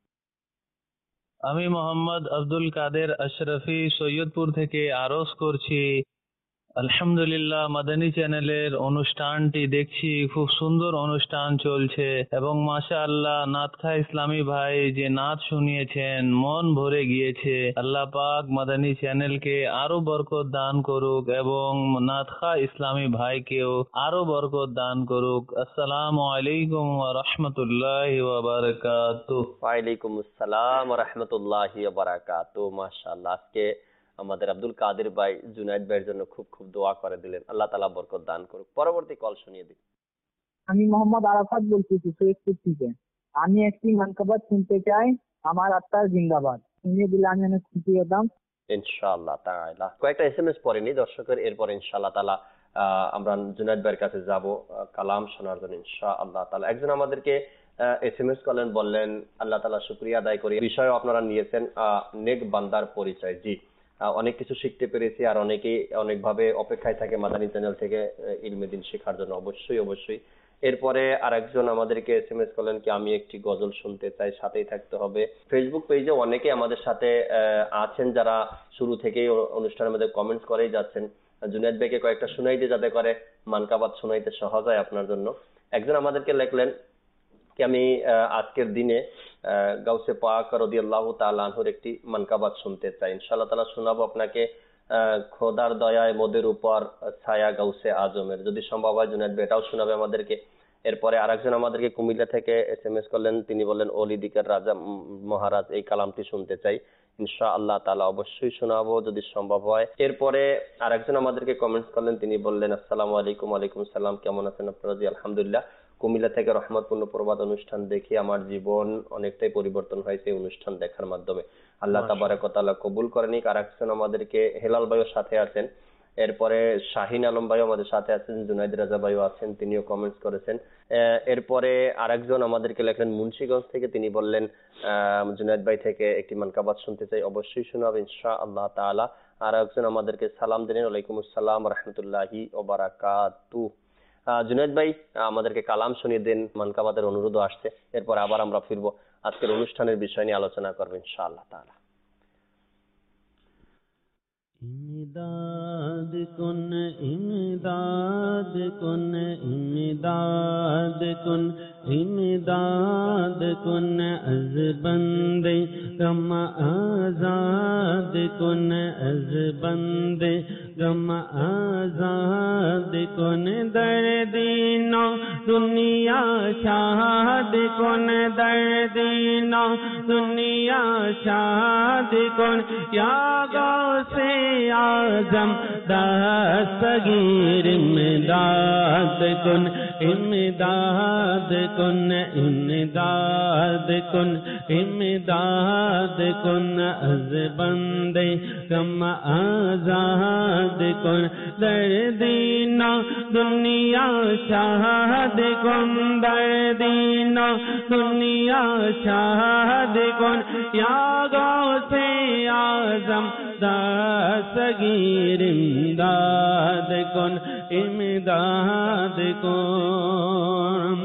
আমি মোহাম্মদ আব্দুল কাদের আশরাফি সৈয়দপুর থেকে আরজ করছি। আলহামদুলিল্লাহ, মাদানী চ্যানেলের অনুষ্ঠানটি দেখছি, খুব সুন্দর অনুষ্ঠান চলছে এবং মাশাআল্লাহ নাতখা ইসলামী ভাই যে নাচ শুনিয়েছেন মন ভরে গিয়েছে। আল্লাহ পাক মাদানী চ্যানেলকে আরো বরকত দান করুক এবং নাতখা ইসলামী ভাইকেও আরো বরকত দান করুক। আসসালামু আলাইকুম ওয়া রাহমাতুল্লাহি ওয়া বারাকাতুহু। ওয়া আলাইকুম আসসালাম ওয়া রাহমাতুল্লাহি ওয়া বারাকাতুহু। মাশাআল্লাহ, আজকে আমাদের আব্দুল কাদের ভাই জুনায়েদ ভাইয়ের জন্য খুব খুব দোয়া করে দিলেন, আল্লাহ তাআলা বরকত দান করুক। পরবর্তী কল শুনিয়ে দিন। আমি মোহাম্মদ আরাফাত বলছি সৈয়দপুর থেকে। আমি একটি মানকাবাত শুনতে চাই, আমার আত্মার জিন্দাবাদ। শুনিয়ে দিলে আমি অনেক খুশি হতাম ইনশাআল্লাহ তাআলা। কয়েকটা এসএমএস পড়েনি দর্শকের, এরপর ইনশাআল্লাহ তাআলা আমরা জুনায়েদ ভাইয়ের কাছে যাব কালাম শোনার জন্য ইনশাআল্লাহ তাআলা। একজন আমাদেরকে এসএমএস করলেন, বললেন আল্লাহ তাআলা শুকরিয়া আদায় করি, বিষয় আপনারা নিয়েছেন নেক বান্দার পরিচয়। জি, অনেক কিছু শিখতে পেরেছি, আর অনেকেই অনেকভাবে অপেক্ষায় থাকে মাদানী চ্যানেল থেকে ইলমে দ্বীন শেখার জন্য। অবশ্যই অবশ্যই। এরপরে আরেকজন আমাদেরকে এসএমএস করলেন কি আমি একটি গজল শুনতে চাই, সাথেই থাকতে হবে। ফেসবুক পেজে অনেকে আমাদের সাথে আছেন যারা শুরু থেকেই অনুষ্ঠানের মধ্যে কমেন্টস করেই যাচ্ছেন। জুনায়েদ ভাইকে কয়েকটা শুনাই দিয়ে যাতে করে মানকাবাত শোনাইতে সহজ হয় আপনার জন্য। একজন আমাদেরকে লিখলেন কি আমি আজকের দিনে আহ, গাউসে পাক রাদিয়াল্লাহু তাআলা আনহুর একটি মানকাবাত শুনতে চাই। ইনশাআল্লাহ তাআলা শোনাবো আপনাকে আহ, খোদার দয়ায় মোদের উপর ছায়া গাউসে আজমের, যদি সম্ভব হয় জুনায়েদ ভাই এটাও শোনাবে আমাদেরকে। এরপরে আরেকজন আমাদেরকে কুমিল্লা থেকে এস এম এস করলেন, তিনি বললেন অলি দিকের রাজা উম, মহারাজ এই কালামটি শুনতে চাই। ইনশাআল্লাহ তাআলা অবশ্যই শোনাবো যদি সম্ভব হয়। এরপরে আরেকজন আমাদেরকে কমেন্টস করলেন, তিনি বললেন আসসালামু আলাইকুম। ওয়ালাইকুম সালাম, কেমন আছেন আপনারা? জি আলহামদুলিল্লাহ। কুমিল্লা থেকে রহমতপূর্ণ প্রবাদ অনুষ্ঠান দেখে আমার জীবন অনেকটাই পরিবর্তন হয়েছে এই অনুষ্ঠান দেখার মাধ্যমে। আল্লাহ তাবারক ওয়া তাআলা কবুল করে নিক। আরেকজন আমাদেরকে হেলাল ভাইও সাথে আছেন, এরপরে শাহিন আলম ভাইও আমাদের সাথে আছেন, জুনাইদ রাজা ভাইও আছেন, তিনিও কমেন্টস করেছেন। আহ, এরপরে আরেকজন আমাদেরকে লেখলেন মুন্সিগঞ্জ থেকে, তিনি বললেন আহ, জুনাইদ ভাই থেকে একটি মানকাবাত শুনতে চাই, অবশ্যই শোনাবে ইনশাআল্লাহ তাআলা। আর একজন আমাদেরকে সালাম দিলেন, ওয়ালাইকুম আসসালাম ওয়া রাহমাতুল্লাহি ওয়া বারাকাতুহু। আহ, জুনাইদ ভাই আমাদেরকে কালাম শুনিয়ে দেন, মানকাবাতের অনুরোধও আসছে, এরপর আবার আমরা ফিরবো আজকের অনুষ্ঠানের বিষয় নিয়ে আলোচনা করবো ইনশাআল্লাহ তাআলা। इमदाद कुन इमदाद कुन इमदाद कुन इमदाद कुन अज बंदे गम आजाद कुन अज बंदे गम आजाद कुन दर्दीनो दुनिया शाद कुन दर्दीनो दुनिया शाद कुन या गौसे आजम दस्तगीर इमदाद कुन इमदाद कुन इमदाद कुन इमदाद कुन अज बंदे गम आजाद कुन दर्दीनो दुनिया शाद कुन दर्दीनो दुनिया शाद कुन या गौसे आजम दस्तगीर इमदाद कुन इमदाद कुन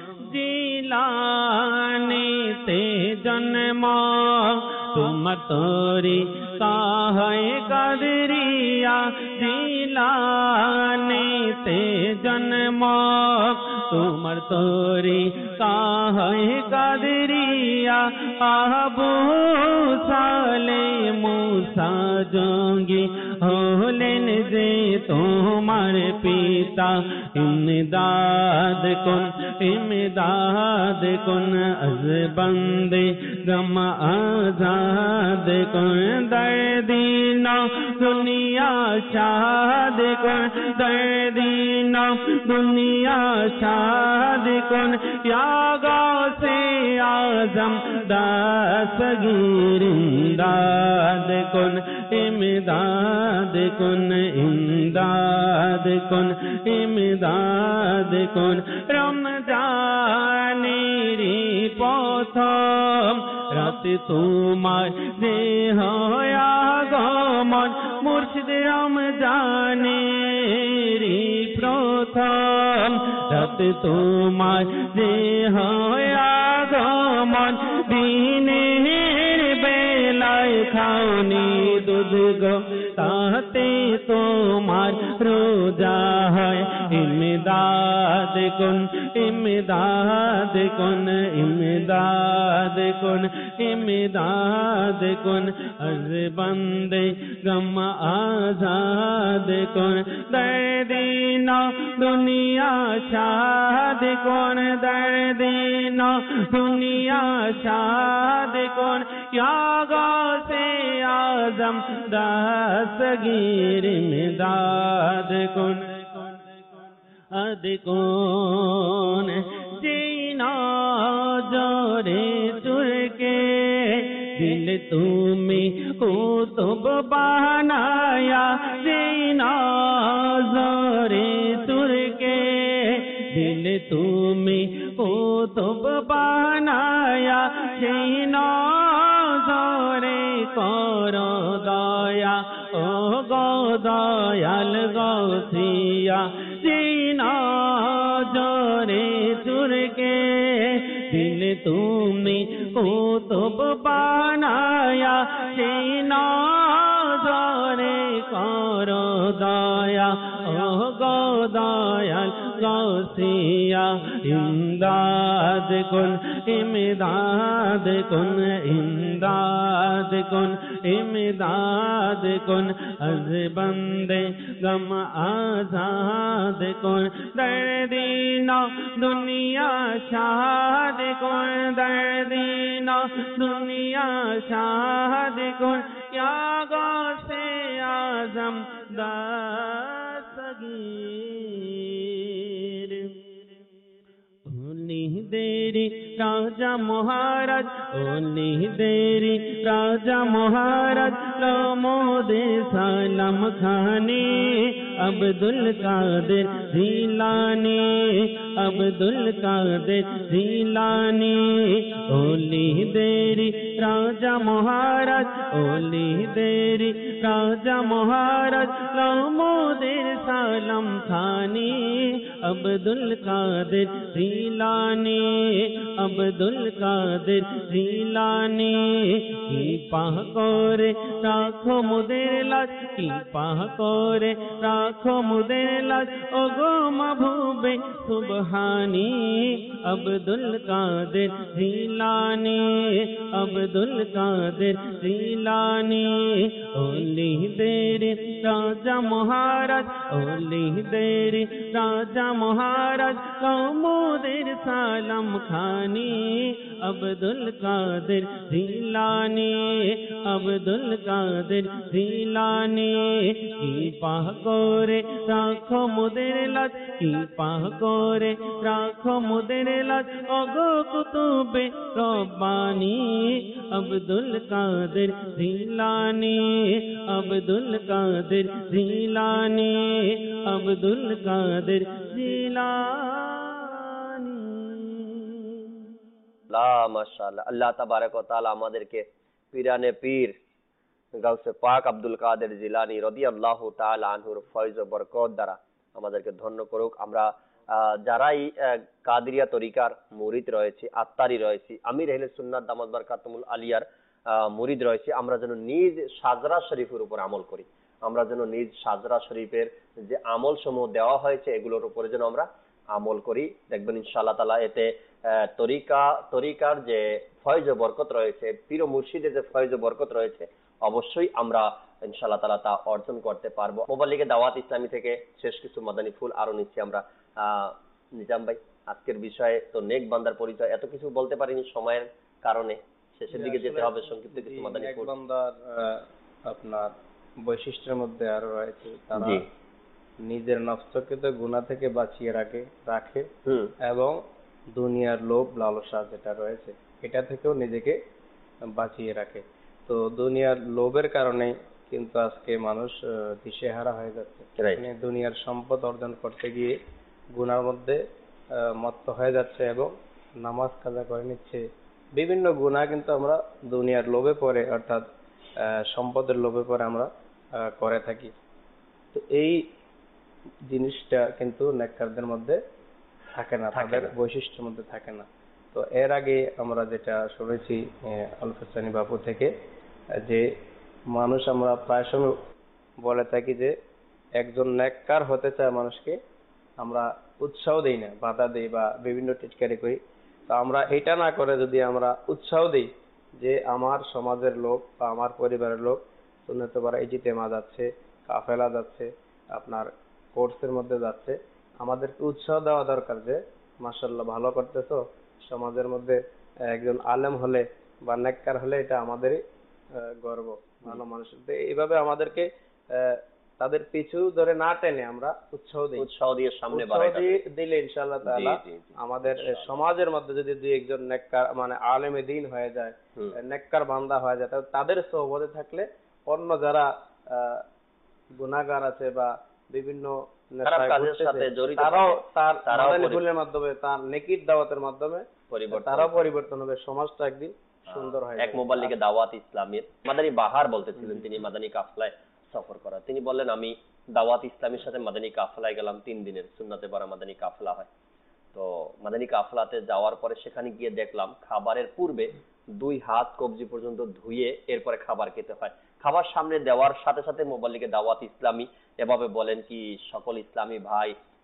जिलानी ते जन्मा तुम तोरी काहे कदरिया जिलानी ते जन्मा तुमर तोरी काहे कदरिया आबू साले मूसा जोंगी होलेन जे तुम्हार पिता इमदाद कुन इमदाद कुन अज बंदे गम आजाद कुन दर्दीनो दुनिया शाद कुन दर्दीनो दुनिया शाद कुन या गौसे आजम दस्तगीर इमदाद कुन इमदाद कुन इमदाद कुन इमदाद कुन रमजानेरी प्रथम रात তোমার যে হয়া গমন মুর্শিদ রমজানেরি প্রথম রাত তোমার যে হয়া গমন দিনের বেলায় খাওনি দুধ গো তাতে তোমার রোজা হয় ইমদাদ কুন ইমদাদ কুন ইমদাদ কুন इमदाद कुन अज बंदे गम आजाद कुन दर्दीनो दुनिया शाद कुन दर्दीनो दुनिया शाद कुन या गौसे आजम दस्तगीर इमदाद कुन अद कुन जीना जोरे तुरके दिल तुम्हें कुतुब बनाया जीना जोरे तुरके दिल तुम्हें कुतुब बनाया जीना जोरे करो दया ओ गो दयाल गौसिया जीना जोरे तुरके दिल तुम्हें कुतुब बनाया सीना जोरे करो दया ओ गो दयाल गौस गौसिया इमदाद कुन इमदाद कुन इमदाद कुन इमदाद कुन अज बंदे गम आजाद कुन दर्दीना दुनिया शाद कुन दर्दीना दुनिया शाद कुन या गौसे आजम दासगीर ओली देरी राजा महाराज ओली देरी राजा महाराज मोदे सलाम खाने अब्दुल कादिर जिलानी अब्दुल कादिर जिलानी ओली देरी राजा महाराज ओली देरी राजा महाराज मोदेर सलाम खाने अब्दुल कादिर जिलानी अब्दुल कादिर जिलानी की पाह करे राखो मुदेर लाज की पाह करे राखो मुदेर लाज ओ गो महबूबे सुबहानी अब्दुल कादिर जिलानी अब्दुल कादिर जिलानी ओली देरी राजा महाराज ओली देरी राजा महाराज मोदेर सलाम खानी अब्दुल कादिर जिलानी अब्दुल कादिर जिलानी की पाह करे राखो मुदेर लाज की पाह करे राखो मुदेर लाज ओगो कुतुबे रब्बानी अब्दुल कादिर जिलानी अब्दुल कादिर जिलानी अब्दुल कादिर जिलानी লা মাশাআল্লাহ। আল্লাহ তাবারক ওয়া তাআলা আমাদেরকে পীরানে পীর গাউসে পাক আব্দুল কাদের জিলানী রাদিয়াল্লাহু তাআলা আনহুর ফয়জ ও বরকত দ্বারা আমাদেরকে ধন্য করুক। আমরা যারাই কাদেরিয়া তরিকার মুরিদ রয়েছে, আত্তারি রয়েছে, আমির আহলে সুন্নাত দামাত বারকাতুল আলিয়ার মুরিদ রয়েছে, আমরা যেন নিজ সাজরা শরীফের উপর আমল করি। আমরা যেন নিজ সাজরা শরীফের যে আমল সমূহ দেওয়া হয়েছে এগুলোর উপরে যেন আমরা আমল করি। দেখবেন ইনশাআল্লাহ তাআলা এতে তরিকা তরিকার যে ফয়জ ও বরকত রয়েছে, পীর ও মুর্শিদের যে ফয়জ ও বরকত রয়েছে, অবশ্যই আমরা ইনশাআল্লাহ তাআলা তা অর্জন করতে পারবো। মোবাল্লিগে দাওয়াত ইসলামী থেকে শেষ কিছু মাদানী ফুল আরো নিচ্ছি আমরা। নিজাম ভাই, আজকের বিষয়ে তো নেক বান্দার পরিচয় এত কিছু বলতে পারিনি সময়ের কারণে, শেষের দিকে যেতে হবে, সংক্ষিপ্ত কিছু মাদানী ফুল। নেক বান্দার আপনার বৈশিষ্ট্যের মধ্যে আরো রয়েছে তারা নিজের নফসকে তো গুনাহ থেকে বাঁচিয়ে রাখে রাখে এবং দুনিয়ার লোভ লালসা যেটা রয়েছে এটা থেকেও নিজেকে বাঁচিয়ে রাখে। তো দুনিয়ার লোভের কারণে কিন্তু আজকে মানুষ দিশেহারা হয়ে যাচ্ছে। মানে দুনিয়ার সম্পদ অর্জন করতে গিয়ে গুনার মধ্যে মত্ত হয়ে যাচ্ছে এবং নামাজ কাজা করে নিচ্ছে। বিভিন্ন গুনাহ কিন্তু আমরা দুনিয়ার লোভে পড়ে অর্থাৎ সম্পদের লোভে পড়ে আমরা করে থাকি। তো এই জিনিসটা কিন্তু নেককারদের মধ্যে থাকে না, তাদের বৈশিষ্ট্যের মধ্যে থাকে না। তো এর আগে আমরা যেটা শুনেছি আলফাসানি বাপু থেকে যে মানুষ আমরা প্রায় সময় বলে থাকি যে একজন নেককার হতে চায় মানুষকে আমরা উৎসাহ দেই না, বাধা দেই বা বিভিন্ন টিটকারি করি। তো আমরা এটা না করে যদি আমরা উৎসাহ দিই যে আমার সমাজের লোক বা আমার পরিবারের লোক সুন্নাতে পারা ইজতিমা যাচ্ছে, কাফেলা যাচ্ছে, আপনার কোর্সের মধ্যে যাচ্ছে, আমাদেরকে উৎসাহ দেওয়া দরকার যে মাশাআল্লাহ ভালো করতেছো, সমাজের মধ্যে একজন আলেম হলে বা নেককার হলে এটা আমাদেরই গর্ব, ভালো মানুষ। এইভাবে আমাদেরকে তাদের পিছু ধরে না টেনে আমরা উৎসাহ দিই, উৎসাহ দিয়ে সামনে দিলে ইনশাআল্লাহ তাআলা আমাদের সমাজের মধ্যে যদি দুই একজন নেককার মানে আলেমে দ্বীন হয়ে যায়, নেককার বান্দা হয়ে যায়, তাদের সোহবতে থাকলে অন্য যারা গুনাহগার আছে বা বিভিন্ন তারাও তার মাদানী মাধ্যমে তার নেকির দাওয়াতের মাধ্যমে তারাও পরিবর্তন হবে, সমাজটা একদিন সুন্দর হয়। এক মোবাল্লিগে দাওয়াত ইসলামের মাদানী বাহার বলতেছিলেন, তিনি মাদানী কাফলায় সফর করা, তিনি বললেন আমি দাওয়াত ইসলামের সাথে মাদানী কাফলায় গেলাম, তিন দিনের সুন্নাতে পারা মাদানী কাফলা হয়। তো মাদানী কাফলাতে যাওয়ার পরে সেখানে গিয়ে দেখলাম খাবারের পূর্বে দুই হাত কবজি পর্যন্ত ধুয়ে এরপরে খাবার খেতে হয়। খাবার সামনে দেওয়ার সাথে সাথে মোবাল্লিগে দাওয়াত ইসলামী এভাবে বলেন কি সকল ইসলামী ভাই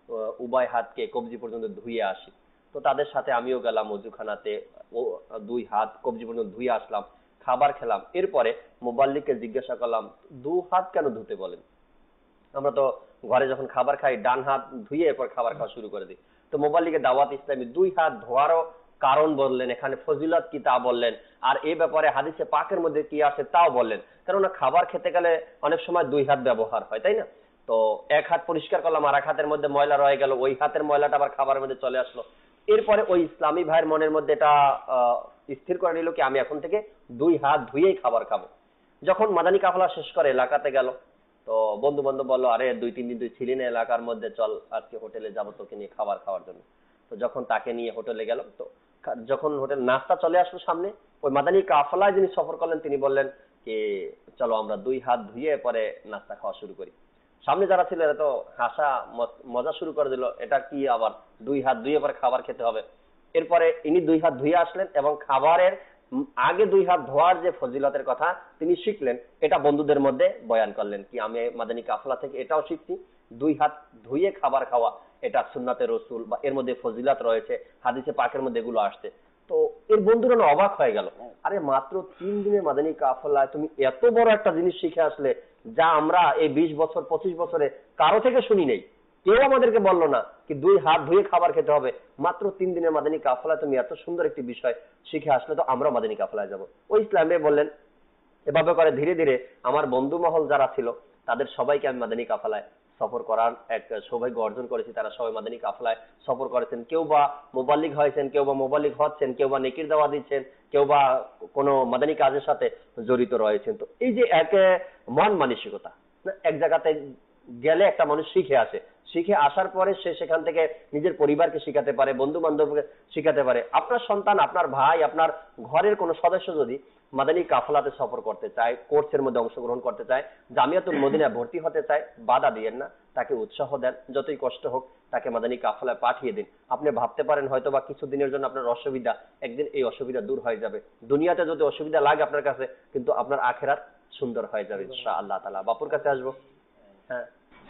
উভয় হাতকে কবজি পর্যন্ত ধুয়ে আসি। তো তাদের সাথে আমিও গেলাম অজুখানাতে, ও দুই হাত কবজি পর্যন্ত ধুয়ে আসলাম, খাবার খেলাম। এরপরে মোবাল্লিককে জিজ্ঞাসা করলাম, দু হাত কেন ধুতে বলেন? আমরা তো ঘরে যখন খাবার খাই ডান হাত ধুয়ে এরপর খাবার খাওয়া শুরু করে দিই। তো মোবাল্লিকে দাওয়াত ইসলামী দুই হাত ধোয়ারও কারণ বললেন, এখানে ফজিলত কি তা বললেন, আর এই ব্যাপারে হাদিসে পাকের মধ্যে কি আছে তাও বললেন। কেননা খাবার খেতে গেলে অনেক সময় দুই হাত ব্যবহার হয়, তাই না? তো এক হাত পরিষ্কার করলাম, আর এক হাতের মধ্যে ময়লা রয়ে গেল, ওই হাতের ময়লাটা আবার খাবারের মধ্যে চলে আসলো। এরপরে ওই ইসলামী ভাইয়ের মনের মধ্যে এটা স্থির করে নিল কি আমি এখন থেকে দুই হাত ধুয়েই খাবার খাবো। যখন মাদানী কাফেলা শেষ করে এলাকাতে গেল, তো বন্ধু বান্ধব বললো, আরে দুই তিন দিন তুই ছিলি না এলাকার মধ্যে, চল আজকে হোটেলে যাবো তোকে নিয়ে খাবার খাওয়ার জন্য। তো যখন তাকে নিয়ে হোটেলে গেল, তো যখন হোটেল নাস্তা চলে আসলো সামনে, ওই মাদানী কাফেলায় যিনি সফর করলেন তিনি বললেন কি চলো আমরা দুই হাত ধুয়ে পরে নাস্তা খাওয়া শুরু করি। সামনে যারা ছিল এরা তো হাসা মজা শুরু করে দিল, এটা কি আবার দুই হাত ধুয়ে পরে খাবার খেতে হবে। এরপরে ইনি দুই হাত ধুয়ে আসলেন এবং খাবারের আগে দুই হাত ধোয়ার যে ফজিলতের কথা তিনি শিখলেন, এটা বন্ধুদের মধ্যে বয়ান করলেন কি আমি মাদানী কাফেলা থেকে এটাও শিখছি, দুই হাত ধুয়ে খাবার খাওয়া এটা সুন্নাতে রসুল বা এর মধ্যে ফজিলত রয়েছে, হাদিসে পাকের মধ্যে এগুলো আসছে। তো এর বন্ধুরা না অবাক হয়ে গেল, আরে মাত্র তিন দিনে মাদানী কাফেলায় তুমি এত বড় একটা জিনিস শিখে আসলে যা আমরা এই বিশ বছর পঁচিশ বছরে কারো থেকে শুনি নেই, কেউ আমাদেরকে বললো না কি দুই হাত ধুয়ে খাবার খেতে হবে। মাত্র তিন দিনের মাদানী কাফেলায় তুমি এত সুন্দর একটি বিষয় শিখে আসলে, তো আমরা মাদানী কাফেলায় যাব। ওই ইসলামে বললেন এভাবে করে ধীরে ধীরে আমার বন্ধু মহল যারা ছিল তাদের সবাইকে আমি মাদানী কাফেলায় সফর করার এক সৌভাগ্য অর্জন করেছি। তারা সবাই মাদানী কাফেলায় সফর করেছেন, কেউ বা মোবাল্লিগ হয়েছেন, কেউ বা মোবাল্লিগ হচ্ছেন, কেউ বা নেকির দাওয়া দিচ্ছেন, কেউ বা কোনো মাদানী কাজের সাথে জড়িত রয়েছেন। তো এই যে এক মন মানসিকতা, এক জায়গাতে গেলে একটা মানুষ শিখে আসে, শিখে আসার পরে সে সেখান থেকে নিজের পরিবারকে শিখাতে পারে, বন্ধু বান্ধবকে শিখাতে পারে। আপনার সন্তান, আপনার ভাই, আপনার ঘরের কোনো সদস্য যদি মাদানী কাফেলাতে সফর করতে চায়, কোর্সের মধ্যে অংশগ্রহণ করতে চায়, জামিয়াতুল মদিনায় ভর্তি হতে চায়, বাধা দিয়েন না, তাকে উৎসাহ দেন, যতই কষ্ট হোক তাকে মাদানী কাফেলায় পাঠিয়ে দিন। আপনি ভাবতে পারেন হয়তো বা কিছুদিনের জন্য আপনার অসুবিধা, একদিন এই অসুবিধা দূর হয়ে যাবে। দুনিয়াতে যদি অসুবিধা লাগে আপনার কাছে, কিন্তু আপনার আখেরাত সুন্দর হয়ে যাবে ইনশাআল্লাহ তাআলা। বাপুর কাছে আসবো। হ্যাঁ,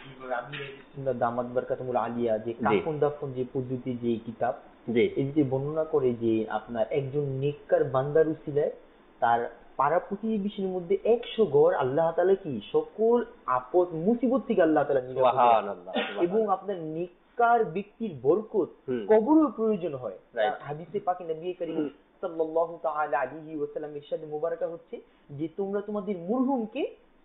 দামাত বারকাতুল আলিয়া যে কাফন দাফন যে পদ্ধতি যে কিতাব, জি, এই যে বর্ণনা করে যে আপনার একজন নেককার বান্দার উসিলায় তার পাড়া প্রতিবেশীর মধ্যে একশো গড় আল্লাহ তাআলা কি সকল আপদ মুসিবত থেকে আল্লাহ তাআলা নিরাপদ, সুবহানাল্লাহ, এবং আপনার নেককার ব্যক্তির বরকত কবরের প্রয়োজন হয়। হাদিসে পাকে নবী করিম সাল্লাল্লাহু তাআলা আলাইহি ওয়াসাল্লাম ইরশাদ মুবারাকা হচ্ছে যে তোমরা তোমাদের মুরহুমকে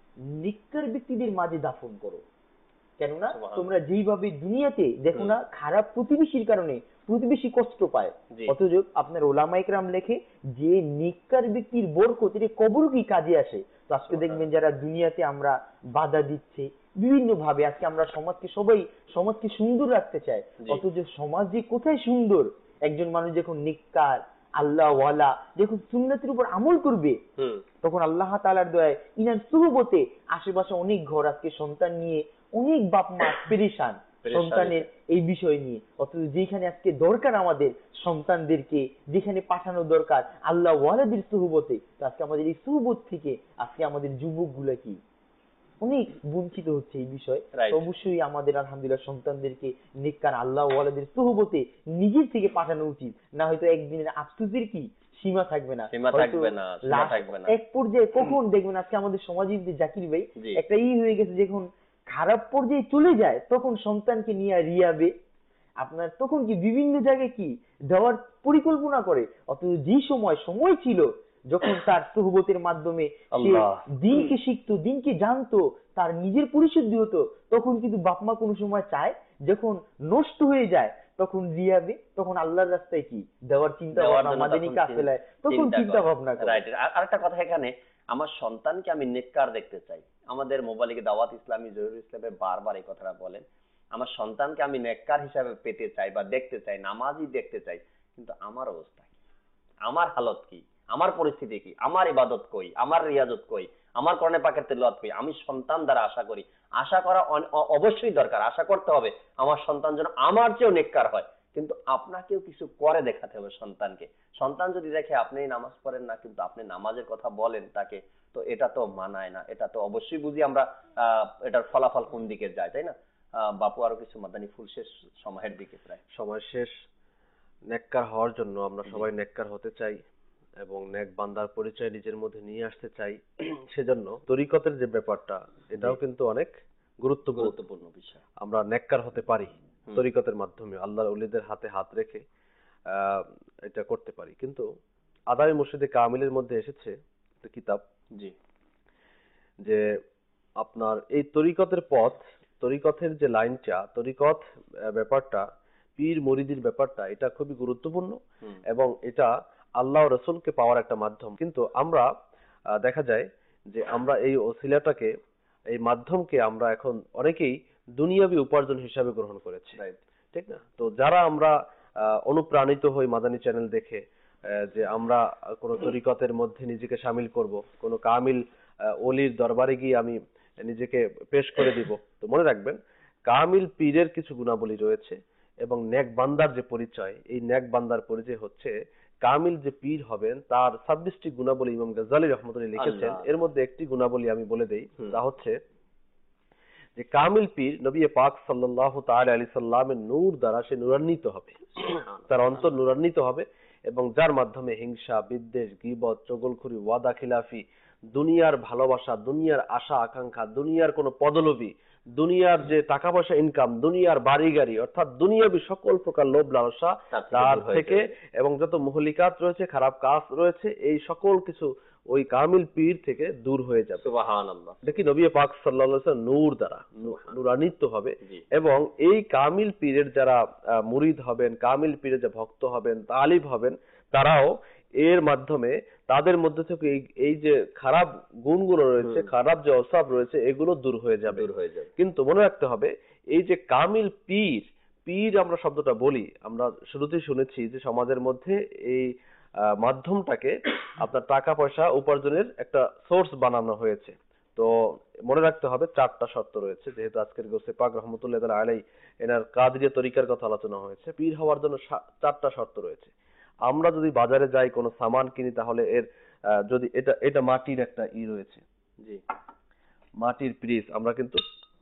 নেককার ব্যক্তিদের মাঝে দাফন করো, কেননা তোমরা যেইভাবে দুনিয়াতে দেখো না খারাপ প্রতিবেশীর কারণে প্রতিবেশী কষ্ট পায়, অথচ আপনার ওলামায়ে কেরাম লেখে যে নেককার ব্যক্তির বরকত এটা কবর কি কাজে আসে। তো আজকে দেখবেন যারা দুনিয়াতে আমরা বাধা দিচ্ছে বিভিন্ন ভাবে, আজকে আমরা সমাজকে সবাই সমাজকে সুন্দর রাখতে চাই, অথচ সমাজ যে কোথায় সুন্দর, একজন মানুষ যখন নেককার আল্লাহ ওয়ালা যখন সুন্নাতের উপর আমল করবে, তখন আল্লাহ তাআলার দয়ায় ইনার সুহবতে আশেপাশে অনেক ঘর আজকে সন্তান নিয়ে অনেক বাপ মা পেরেশান সন্তানের এই বিষয় নিয়ে, অথচ যেখানে আজকে দরকার আমাদের সন্তানদেরকে যেখানে পাঠানো দরকার আল্লাহ ওয়ালাদের সুহবতে, তো আজকে আমাদের এই সুহবত থেকে আজকে আমাদের যুবক গুলা কি অনেক বঞ্চিত হচ্ছে এই বিষয়। অবশ্যই আমাদের আলহামদুলিল্লাহ সন্তানদেরকে নেককার আল্লাহ ওয়ালাদের সুহবতে নিজের থেকে পাঠানো উচিত, না হয়তো একদিনের আফসোসের কি সীমা থাকবে না, সীমা থাকবে না, সীমা থাকবে না। এক পর্যায়ে কখন দেখবেন আজকে আমাদের সমাজে জাকির ভাই একটা ই হয়ে গেছে, যখন খারাপ পর্যায়ে চলে যায় তখন সন্তানকে নিয়ে রিয়াবে আপনার তখন কি বিভিন্ন জায়গায় কি যাওয়ার পরিকল্পনা করে, অথচ যে সময় সময় ছিল যখন তার সুহবতের মাধ্যমে সে দিনকে শিখতো, দিনকে জানতো, তার নিজের পরিশুদ্ধি হতো, তখন কিন্তু বাপ মা কোনো সময় চায় যখন নষ্ট হয়ে যায় তখন রিয়াবে, তখন আল্লাহর রাস্তায় কি দেওয়ার চিন্তা ভাবনা মাদানী কাফেলায় তখন চিন্তা ভাবনা করে। রাইট। আরেকটা কথা এখানে, আমার সন্তানকে আমি নেককার দেখতে চাই। আমাদের মোবাইলে দাওয়াত ইসলামী জহিরুল ইসলামে বারবার এই কথাটা বলেন, আমার সন্তানকে আমি নেককার হিসাবে পেতে চাই বা দেখতে চাই, নামাজি দেখতে চাই, কিন্তু আমার অবস্থা কি, আমার হালত কি, আমার পরিস্থিতি কি, আমার ইবাদত কই, আমার রিয়াজত কই, আমার কোরআনে পাকের তেলাওয়াত কই। আমি সন্তান দ্বারা আশা করি, আশা করা অবশ্যই দরকার, আশা করতে হবে আমার সন্তান যেন আমার চেয়েও নেককার হয়, কিন্তু আপনাকেও কিছু করে দেখাতে হবে সন্তানকে। সন্তান যদি দেখে আপনি নামাজ পড়েন না কিন্তু আপনি নামাজের কথা বলেন তাকে, তো এটা তো মানায় না, এটা তো অবশ্যই বুঝি আমরা আহ এটার ফলাফল কোন দিকে যায়, তাই না? আহ, বাপু আরো কিছু মাদানী ফুল শেষ সময়ের দিকে প্রায় সময় শেষ। নেককার হওয়ার জন্য আমরা সবাই নেককার হতে চাই এবং নেক বান্দার পরিচয় নিজের মধ্যে নিয়ে আসতে চাই। সেজন্য তরিকতের যে ব্যাপারটা এটাও কিন্তু অনেক গুরুত্বপূর্ণ গুরুত্বপূর্ণ বিষয়। আমরা নেককার হতে পারি তরিকতের মাধ্যমে, আল্লাহর ওলিদের হাতে হাত রেখে আহ এটা করতে পারি। কিন্তু আদায় মুর্শিদে কামিলের মধ্যে এসেছে একটা কিতাব, জি, যে আপনার এই তরিকতের পথ, তরিকতের যে লাইনটা, তরিকত আহ, ব্যাপারটা, পীর মুরিদির ব্যাপারটা, এটা খুবই গুরুত্বপূর্ণ এবং এটা আল্লাহ ও রসুলকে পাওয়ার একটা মাধ্যম। কিন্তু আমরা আহ, দেখা যায় যে আমরা এই ওসিলাটাকে, এই মাধ্যমকে আমরা এখন অনেকেই দুনিয়াবি উপার্জন হিসাবে গ্রহণ করেছি, ঠিক না? তো যারা আমরা আহ, অনুপ্রাণিত হই মাদানী চ্যানেল দেখে আহ, যে আমরা কোনো তরিকতের মধ্যে নিজেকে সামিল করব, কোনো কামিল আহ, অলির দরবারে গিয়ে আমি নিজেকে পেশ করে দিব, তো মনে রাখবেন কামিল পীরের কিছু গুণাবলী রয়েছে এবং নেক বান্দার যে পরিচয়, এই নেক বান্দার পরিচয় হচ্ছে কামিল যে পীর হবেন তার ছাব্বিশটি গুণাবলী ইমাম গাজ্জালী রহমতুল্লাহ লিখেছেন। এর মধ্যে একটি গুণাবলী আমি বলে দেই, তা হচ্ছে যে কামিল পীর নবী পাক সাল্লাল্লাহু তাআলা আলাইহি সাল্লামের নূর দ্বারা সে নূরান্বিত হবে, তার অন্তর নূরান্বিত হবে এবং যার মাধ্যমে হিংসা, বিদ্বেষ, গীবত, চগলখুরি, ওয়াদা খিলাফি, দুনিয়ার ভালোবাসা, দুনিয়ার আশা আকাঙ্ক্ষা, দুনিয়ার কোনো পদলোভী, দুনিয়ার যে টাকা পয়সা ইনকাম, দুনিয়ার বাড়ি গাড়ি, অর্থাৎ দুনিয়াবি সকল প্রকার লোভ লালসা তার থেকে এবং যত মুহলিকাত রয়েছে, খারাপ কাজ রয়েছে, এই সকল কিছু ওই কামিল পীর থেকে দূর হয়ে যাবে। সুবহানাল্লাহ। দেখি নবী পাক সাল্লাল্লাহু আলাইহি ওয়াসাল্লাম নূর দ্বারা নূরান্বিত হবে এবং এই কামিল পীরের যারা মুরিদ হবেন, কামিল পীরের যে ভক্ত হবেন, তালিব হবেন, তারাও এর মাধ্যমে তাদের মধ্যে থেকে এই এই যে খারাপ গুণগুলো রয়েছে, খারাপ যে অসাব রয়েছে, এগুলো দূর হয়ে যাবে দূর হয়ে যাবে কিন্তু মনে রাখতে হবে এই যে কামিল পীর, পীর আমরা শব্দটা বলি, আমরা শুরুতেই শুনেছি যে সমাজের মধ্যে এই মাধ্যমটাকে আপনার টাকা পয়সা উপার্জনের একটা সোর্স বানানো হয়েছে। তো মনে রাখতে হবে চারটা শর্ত রয়েছে, যেহেতু আজকের গোসে পাক রহমতুল্লাহ তাআলা আলাইহি এনার কাদরিয়া তরিকার কথা আলোচনা হয়েছে। পীর হওয়ার জন্য চারটা শর্ত রয়েছে। আমরা যদি বাজারে যাই কোনো সামান কিনি, তাহলে এর যদি এটা এটা মাটির একটা ই রয়েছে, জি মাটির পিস, আমরা কিন্তু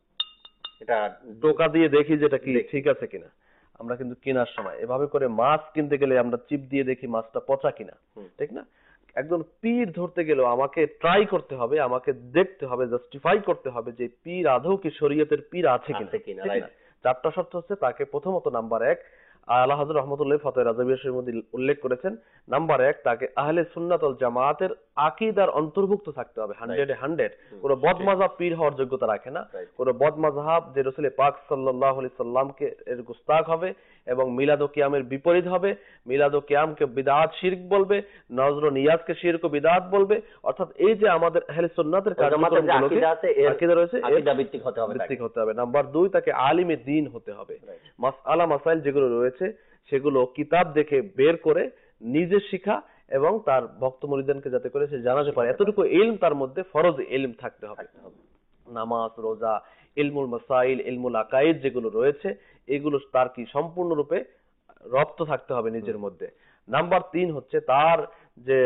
এটা টোকা দিয়ে দেখি যেটা কি ঠিক আছে কিনা। আমরা কিন্তু কেনার সময় এভাবে করে মাছ কিনতে গেলে আমরা চিপ দিয়ে দেখি মাছটা পচা কিনা, ঠিক না? একজন পীর ধরতে গেলেও আমাকে ট্রাই করতে হবে, আমাকে দেখতে হবে, জাস্টিফাই করতে হবে যে পীর আদৌ কি শরীয়তের পীর আছে কিনা। চারটা শর্ত হচ্ছে, তাকে প্রথমত নাম্বার এক আল্লাহ হযরত রহমতুল্লাহ ফতোয়া রাজাবিয়া শরীফের মধ্যে উল্লেখ করেছেন, নাম্বার এক তাকে আহলে সুন্নাত ওয়াল জামাতের আকীদার অন্তর্ভুক্ত থাকতে হবে, হান্ড্রেডে হান্ড্রেড। কোনো বদমাযহাব পীর হওয়ার যোগ্যতা রাখে না। কোনো বদমাযহাব যে রাসূল পাক সাল্লাল্লাহু আলাইহি সাল্লামকে এর গুস্তাখ হবে এবং মিলাদ ও কিয়ামের বিপরীত হবে, মিলাদ ও কিয়ামকে বিদআত শিরক বলবে, নজর ও নিয়াজকে শিরক ও বিদআত বলবে। অর্থাৎ এই যে আমাদের আহলে সুন্নাতের কার্যক্রমগুলোকে আকীদা রয়েছে, আকীদা ভিত্তিক হতে হবে, ভিত্তিক হতে হবে। নাম্বার দুই তাকে আলিমে দ্বীন হতে হবে। মাসআলা মাসাইল যেগুলো রয়েছে সেগুলো কিতাব দেখে বের করে নিজে শিখা এবং তার ভক্ত মুরিদানকে যাতে করে সে জানাতে পারে, এতটুকু ইলম তার মধ্যে ফরজ ইলম থাকতে হবে। নামাজ, রোজা, ইলমুল মাসাইল, ইলমুল আকাইদ যেগুলো রয়েছে এগুলো তার কি সম্পূর্ণরূপে রপ্ত থাকতে হবে নিজের মধ্যে। নাম্বার তিন হচ্ছে তার যে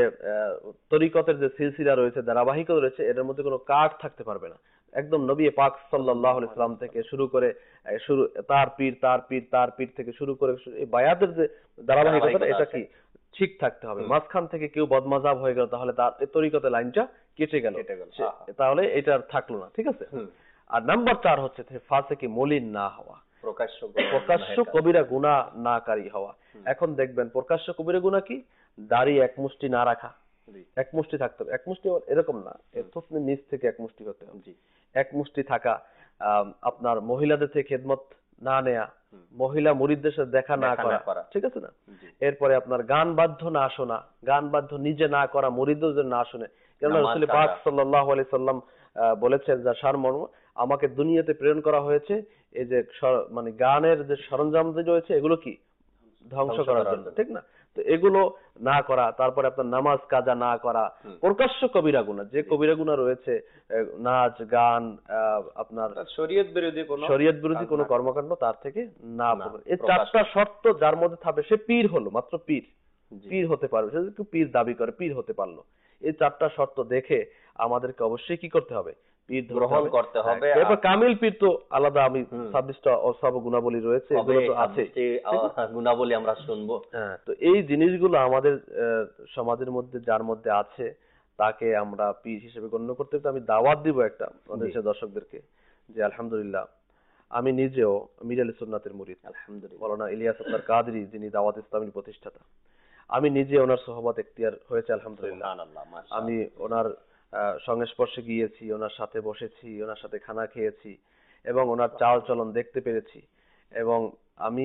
তরিকতের যে সিলসিলা রয়েছে, ধারাবাহিকতা রয়েছে, এটার মধ্যে কোনো কাট থাকতে পারবে না। একদম নবী পাক সাল্লাল্লাহু আলাইহি সাল্লাম থেকে শুরু করে শুরু তার পীর তার পীর তার পীর থেকে শুরু করে এই বায়াতের যে ধারাবাহিকতা, এটা কি ঠিক থাকতে হবে। মাঝখান থেকে কেউ বদমাযহাব হয়ে গেল, তাহলে তার তরিকতের লাইনটা কেটে গেল, তাহলে এটা আর থাকলো না, ঠিক আছে? আর নাম্বার চার হচ্ছে ফাসিকি মলিন না হওয়া, প্রকাশ্য প্রকাশ্য কবিরা গুনাহ নাকারী হওয়া। এখন দেখবেন প্রকাশ্য কবিরা গুনাহ কি, দাড়ি এক মুষ্টি না রাখা, এক মুষ্টি থাকতে হবে। এক মুষ্টি এরকম না, থুতনির নিচ থেকে এক মুষ্টি হতে হবে, এক মুষ্টি থাকা। আপনার মহিলাদের থেকে খেদমত না নেয়া, মহিলা মুরিদদের সাথে দেখা না করা, ঠিক আছে না? এরপরে আপনার গান বাদ্য না শোনা, গান বাদ্য নিজে না করা, মুরিদদের না শুনে। কেননা রাসূল পাক সাল্লাল্লাহু আলাইহি সাল্লাম বলেছেন যা সারমর্ম, আমাকে দুনিয়াতে প্রেরণ করা হয়েছে এই যে মানে গানের যে সরঞ্জাম রয়েছে এগুলো কি ধ্বংস করার জন্য, ঠিক না? তো এগুলো না করা, তারপরে আপনার নামাজ কাজা না করা, প্রকাশ্য কবিরা গুনাহ, যে কবিরা গুনাহ রয়েছে, নাচ গান, আপনার শরীয়ত বিরোধী কোনো শরীয়ত বিরোধী কোনো কর্মকাণ্ড তার থেকে না করবে। এই চারটা শর্ত যার মধ্যে থাকবে সে পীর হলো, মাত্র পীর পীর হতে পারবে, সে একটু পীর দাবি করে পীর হতে পারলো। এই চারটা শর্ত দেখে আমাদেরকে অবশ্যই কি করতে হবে, পীর ধরতে গ্রহণ হবে। করতে হবে। হ্যাঁ, এরপর কামিল পীর তো আলাদা, আমি হুম। ছাব্বিশটা অসব গুণাবলী রয়েছে, তবে এগুলো তো আছে। ছাব্বিশটি, আহ, গুণাবলী আমরা শুনবো। হ্যাঁ, তো এই জিনিসগুলো আমাদের আহ, সমাজের মধ্যে যার মধ্যে আছে তাকে আমরা পীর হিসেবে গণ্য করতে হবে। তো আমি দাওয়াত দিব একটা আমাদের জি। দেশের দর্শকদেরকে যে আলহামদুলিল্লাহ আমি নিজেও মির আলী সুন্নাতের মুরিদ, আলহামদুলিল্লাহ। মৌলানা ইলিয়াস আত্তার কাদরি যিনি দাওয়াত ইসলামের প্রতিষ্ঠাতা, আমি নিজে ওনার সোহবত এখতিয়ার হয়েছে আলহামদুলিল্লাহ। সুবহানাল্লাহ, মাশাআল্লাহ। আমি ওনার আহ, সংস্পর্শে গিয়েছি, ওনার সাথে বসেছি, ওনার সাথে খানা খেয়েছি এবং ওনার চাল চলন দেখতে পেরেছি। এবং আমি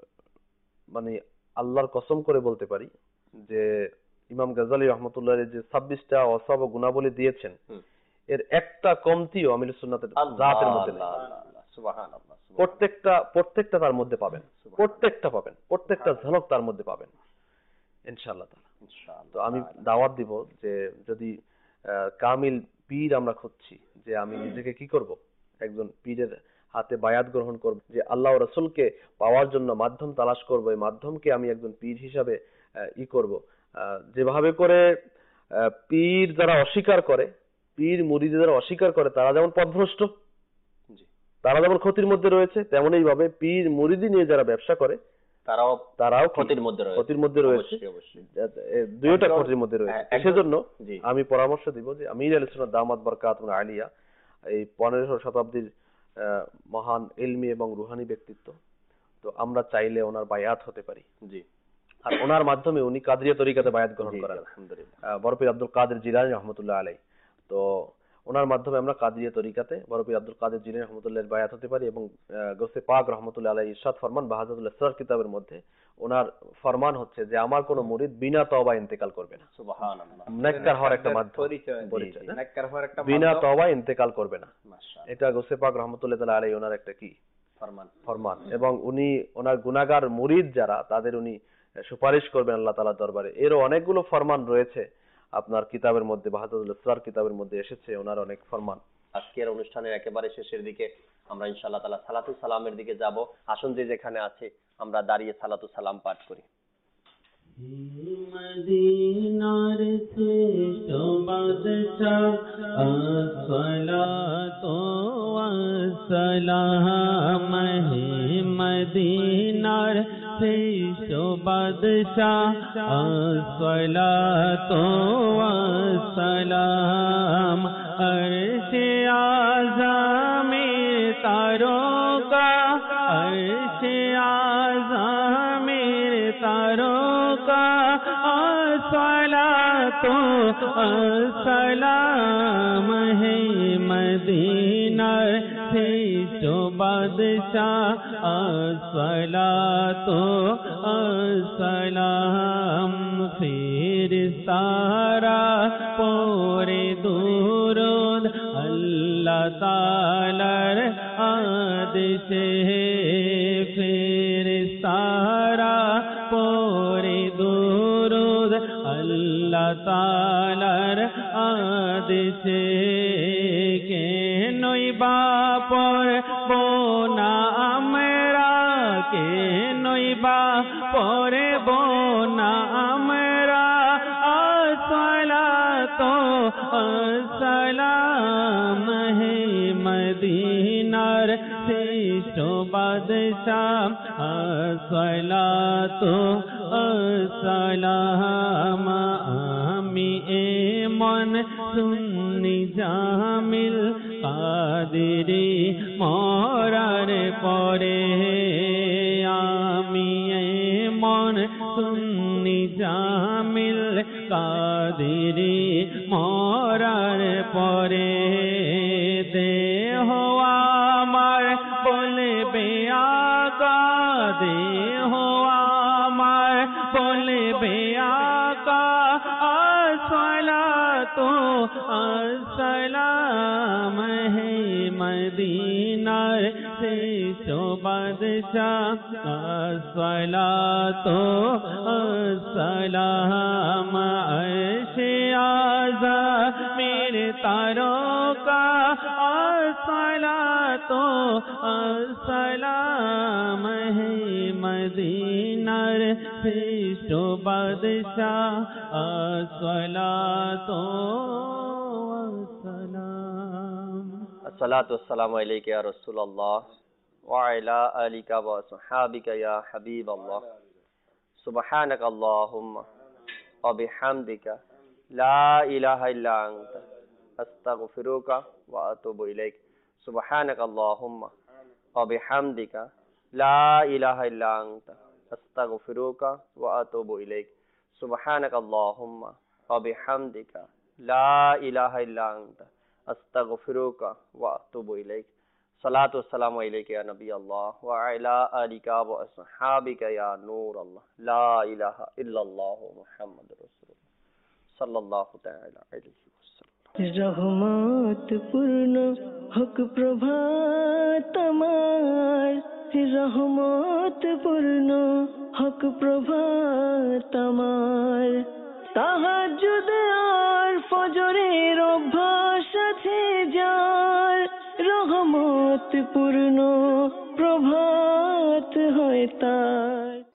মানে আল্লাহর কসম করে বলতে পারি যে ইমাম গাজ্জালী রহমতুল্লাহ যে ছাব্বিশটা অসব গুণাবলী দিয়েছেন, হুম। এর একটা কমতিও আমির সুন্নাতের জাতের মধ্যে নেই। আল্লাহ, আল্লাহ, আল্লাহ, সুবহানাল্লাহ, সুবহানাল্লাহ। প্রত্যেকটা প্রত্যেকটা তার মধ্যে পাবেন, প্রত্যেকটা পাবেন, প্রত্যেকটা ঝলক তার মধ্যে পাবেন ইনশাআল্লাহ তাআলা। ইনশাআল্লাহ। তো আমি দাওয়াত দিব যে যদি আহ, কামিল পীর আমরা খুঁজছি, যে আমি নিজেকে কি করব, একজন পীরের হাতে বায়াত গ্রহণ করব, যে আল্লাহ ও রাসূলকে পাওয়ার জন্য মাধ্যম তালাশ করব, এই মাধ্যমকে আমি একজন পীর হিসাবে আহ, ই করব। আহ, যেভাবে করে আহ, পীর যারা অস্বীকার করে, পীর মুরিদ যারা অস্বীকার করে, তারা যেমন পথভ্রষ্ট, জি। তারা যেমন ক্ষতির মধ্যে রয়েছে, তেমনই ভাবে পীর মুরিদি নিয়ে যারা ব্যবসা করে তারাও তারাও কি? ক্ষতির মধ্যে রয়েছে। ক্ষতির মধ্যে রয়েছে, অবশ্যই, অবশ্যই। এ, দুইটা একজন- ক্ষতির মধ্যে রয়েছে। হ্যাঁ, একজন- সেজন্য জি। আমি পরামর্শ দিব যে আমির আলী সুন্নাত দামাত বরকাতুহুল আলিয়া এই পনেরোশো শতাব্দীর আহ, মহান ইলমি এবং রুহানি ব্যক্তিত্ব, তো আমরা চাইলে ওনার বায়াত হতে পারি। জি। আর ওনার মাধ্যমে উনি কাদরিয়া তরিকাতে বায়াত গ্রহণ জি, করেন, আলহামদুলিল্লাহ। আহ, বরপীর আব্দুল কাদের জিলানী রহমতুল্লাহ আলাই। তো ওনার মাধ্যমে আমরা কাদরিয়া তরিকাতে বরপীর আব্দুল কাদের জিলানী রহমতুল্লাহর বায়াত হতে পারি। এবং আহ, গৌসে পাক রহমতুল্লাহ আলাই ইরশাদ ফরমান বাহাদুল ইসরার কিতাবের মধ্যে ওনার ফরমান হচ্ছে যে আমার কোনো মুরিদ বিনা তওবা ইন্তেকাল করবে না। সুবহানাল্লাহ। নেককার হওয়ার একটা মাধ্যম, পরিচয়, পরিচয়, না? নেককার হওয়ার একটা বিনা মাধ্যম। তওবা ইন্তেকাল করবে না, মাশাআল্লাহ। এটা গৌসে পাক রহমতুল্লাহ তাআলা আলাই ওনার একটা কি ফরমান। ফরমান। এবং উনি ওনার গুনাহগার মুরিদ যারা, তাদের উনি সুপারিশ করবেন আল্লাহ তাআলার দরবারে। এরও অনেকগুলো ফরমান রয়েছে আপনার কিতাবের মধ্যে, বাহাদুল ইসরার কিতাবের মধ্যে এসেছে ওনার অনেক ফরমান। আজকের অনুষ্ঠানের একেবারে শেষের দিকে আমরা ইনশাআল্লাহ তাআলা সালাতু সালামের দিকে যাব। আসুন যে যেখানে আছে আমরা দাঁড়িয়ে সালাতু সালাম পাঠ করি। মদিনার শ্রেষ্ঠ বাদশাহ আসসালাতু ওয়াসসালাম, হে মদিনার শ্রেষ্ঠ বাদশাহ আসসালাতু ওয়াসসালাম, আরশে আযমে তারকা, আরশে আযমের তারকা, আসসালাতু আসসালাম, হে মদিনার শ্রেষ্ঠ বাদশাহ আসসালাতু আসসালাম, ফেরেশতারা পড়ে দুরূদ আল্লাহ তাআলার আদেশে, ফেরেশতারা পড়ে দুরূদ আল্লাহ তাআলার আদেশে, কেনই বা পড়ব না আমরা, কেনই বা পড়ব না আমরা, আসসালাতু আসসালাম, হে মদিনার শ্রেষ্ঠ বাদশাহ আসসালাতু আসসালাম, আমি এমন সুন্নি জামিল কাদেরি মরার পরে, আমি এমন সুন্নি জামিল কাদেরি মরার পরে, দেহ আমার বলবে আকা, দেহ আমার বলবে আকা, আসসালাতু আসসালাম, হে মদিনার শ্রেষ্ঠ বাদশাহ আসসালাতু আসসালাম, আরশে আযমের তারকা, আসসালাতু আসসালাম, হে মদিনার শ্রেষ্ঠ বাদশাহ আসসালাতু আসসালাম। सलातु वस्सलामु अलैका या रसूलल्लाह व अला आलिका व सहाबिका या हबीबल्लाह सुब्हानक अल्लाहुम्मा व बिहम्दिका ला इलाहा इल्ला अंता अस्तगफिरुका व अतूबु इलैक सुब्हानक अल्लाहुम्मा व बिहम्दिका ला इलाहा इल्ला अंता अस्तगफिरुका व अतूबु इलैक सुब्हानक अल्लाहुम्मा व बिहम्दिका ला इलाहा इल्ला अंता अस्तगफिरुका व अतूबु इलैक सलातु वस्सलामु अलैका या नबी अल्लाह व अला आलिका व अस्हाबिका या नूर अल्लाह ला इलाहा इल्लल्लाह मुहम्मदुर रसूलुल्लाह सल्लल्लाहु तआला अलैहि वसल्लम। रहमत पूर्ण हक प्रभात আমার, रहमत पूर्ण हक प्रभात আমার, তাহাজ্জুদ আর ফজরের অভ্যাস আছে যার, রহমত পূর্ণ প্রভাত হয় তার।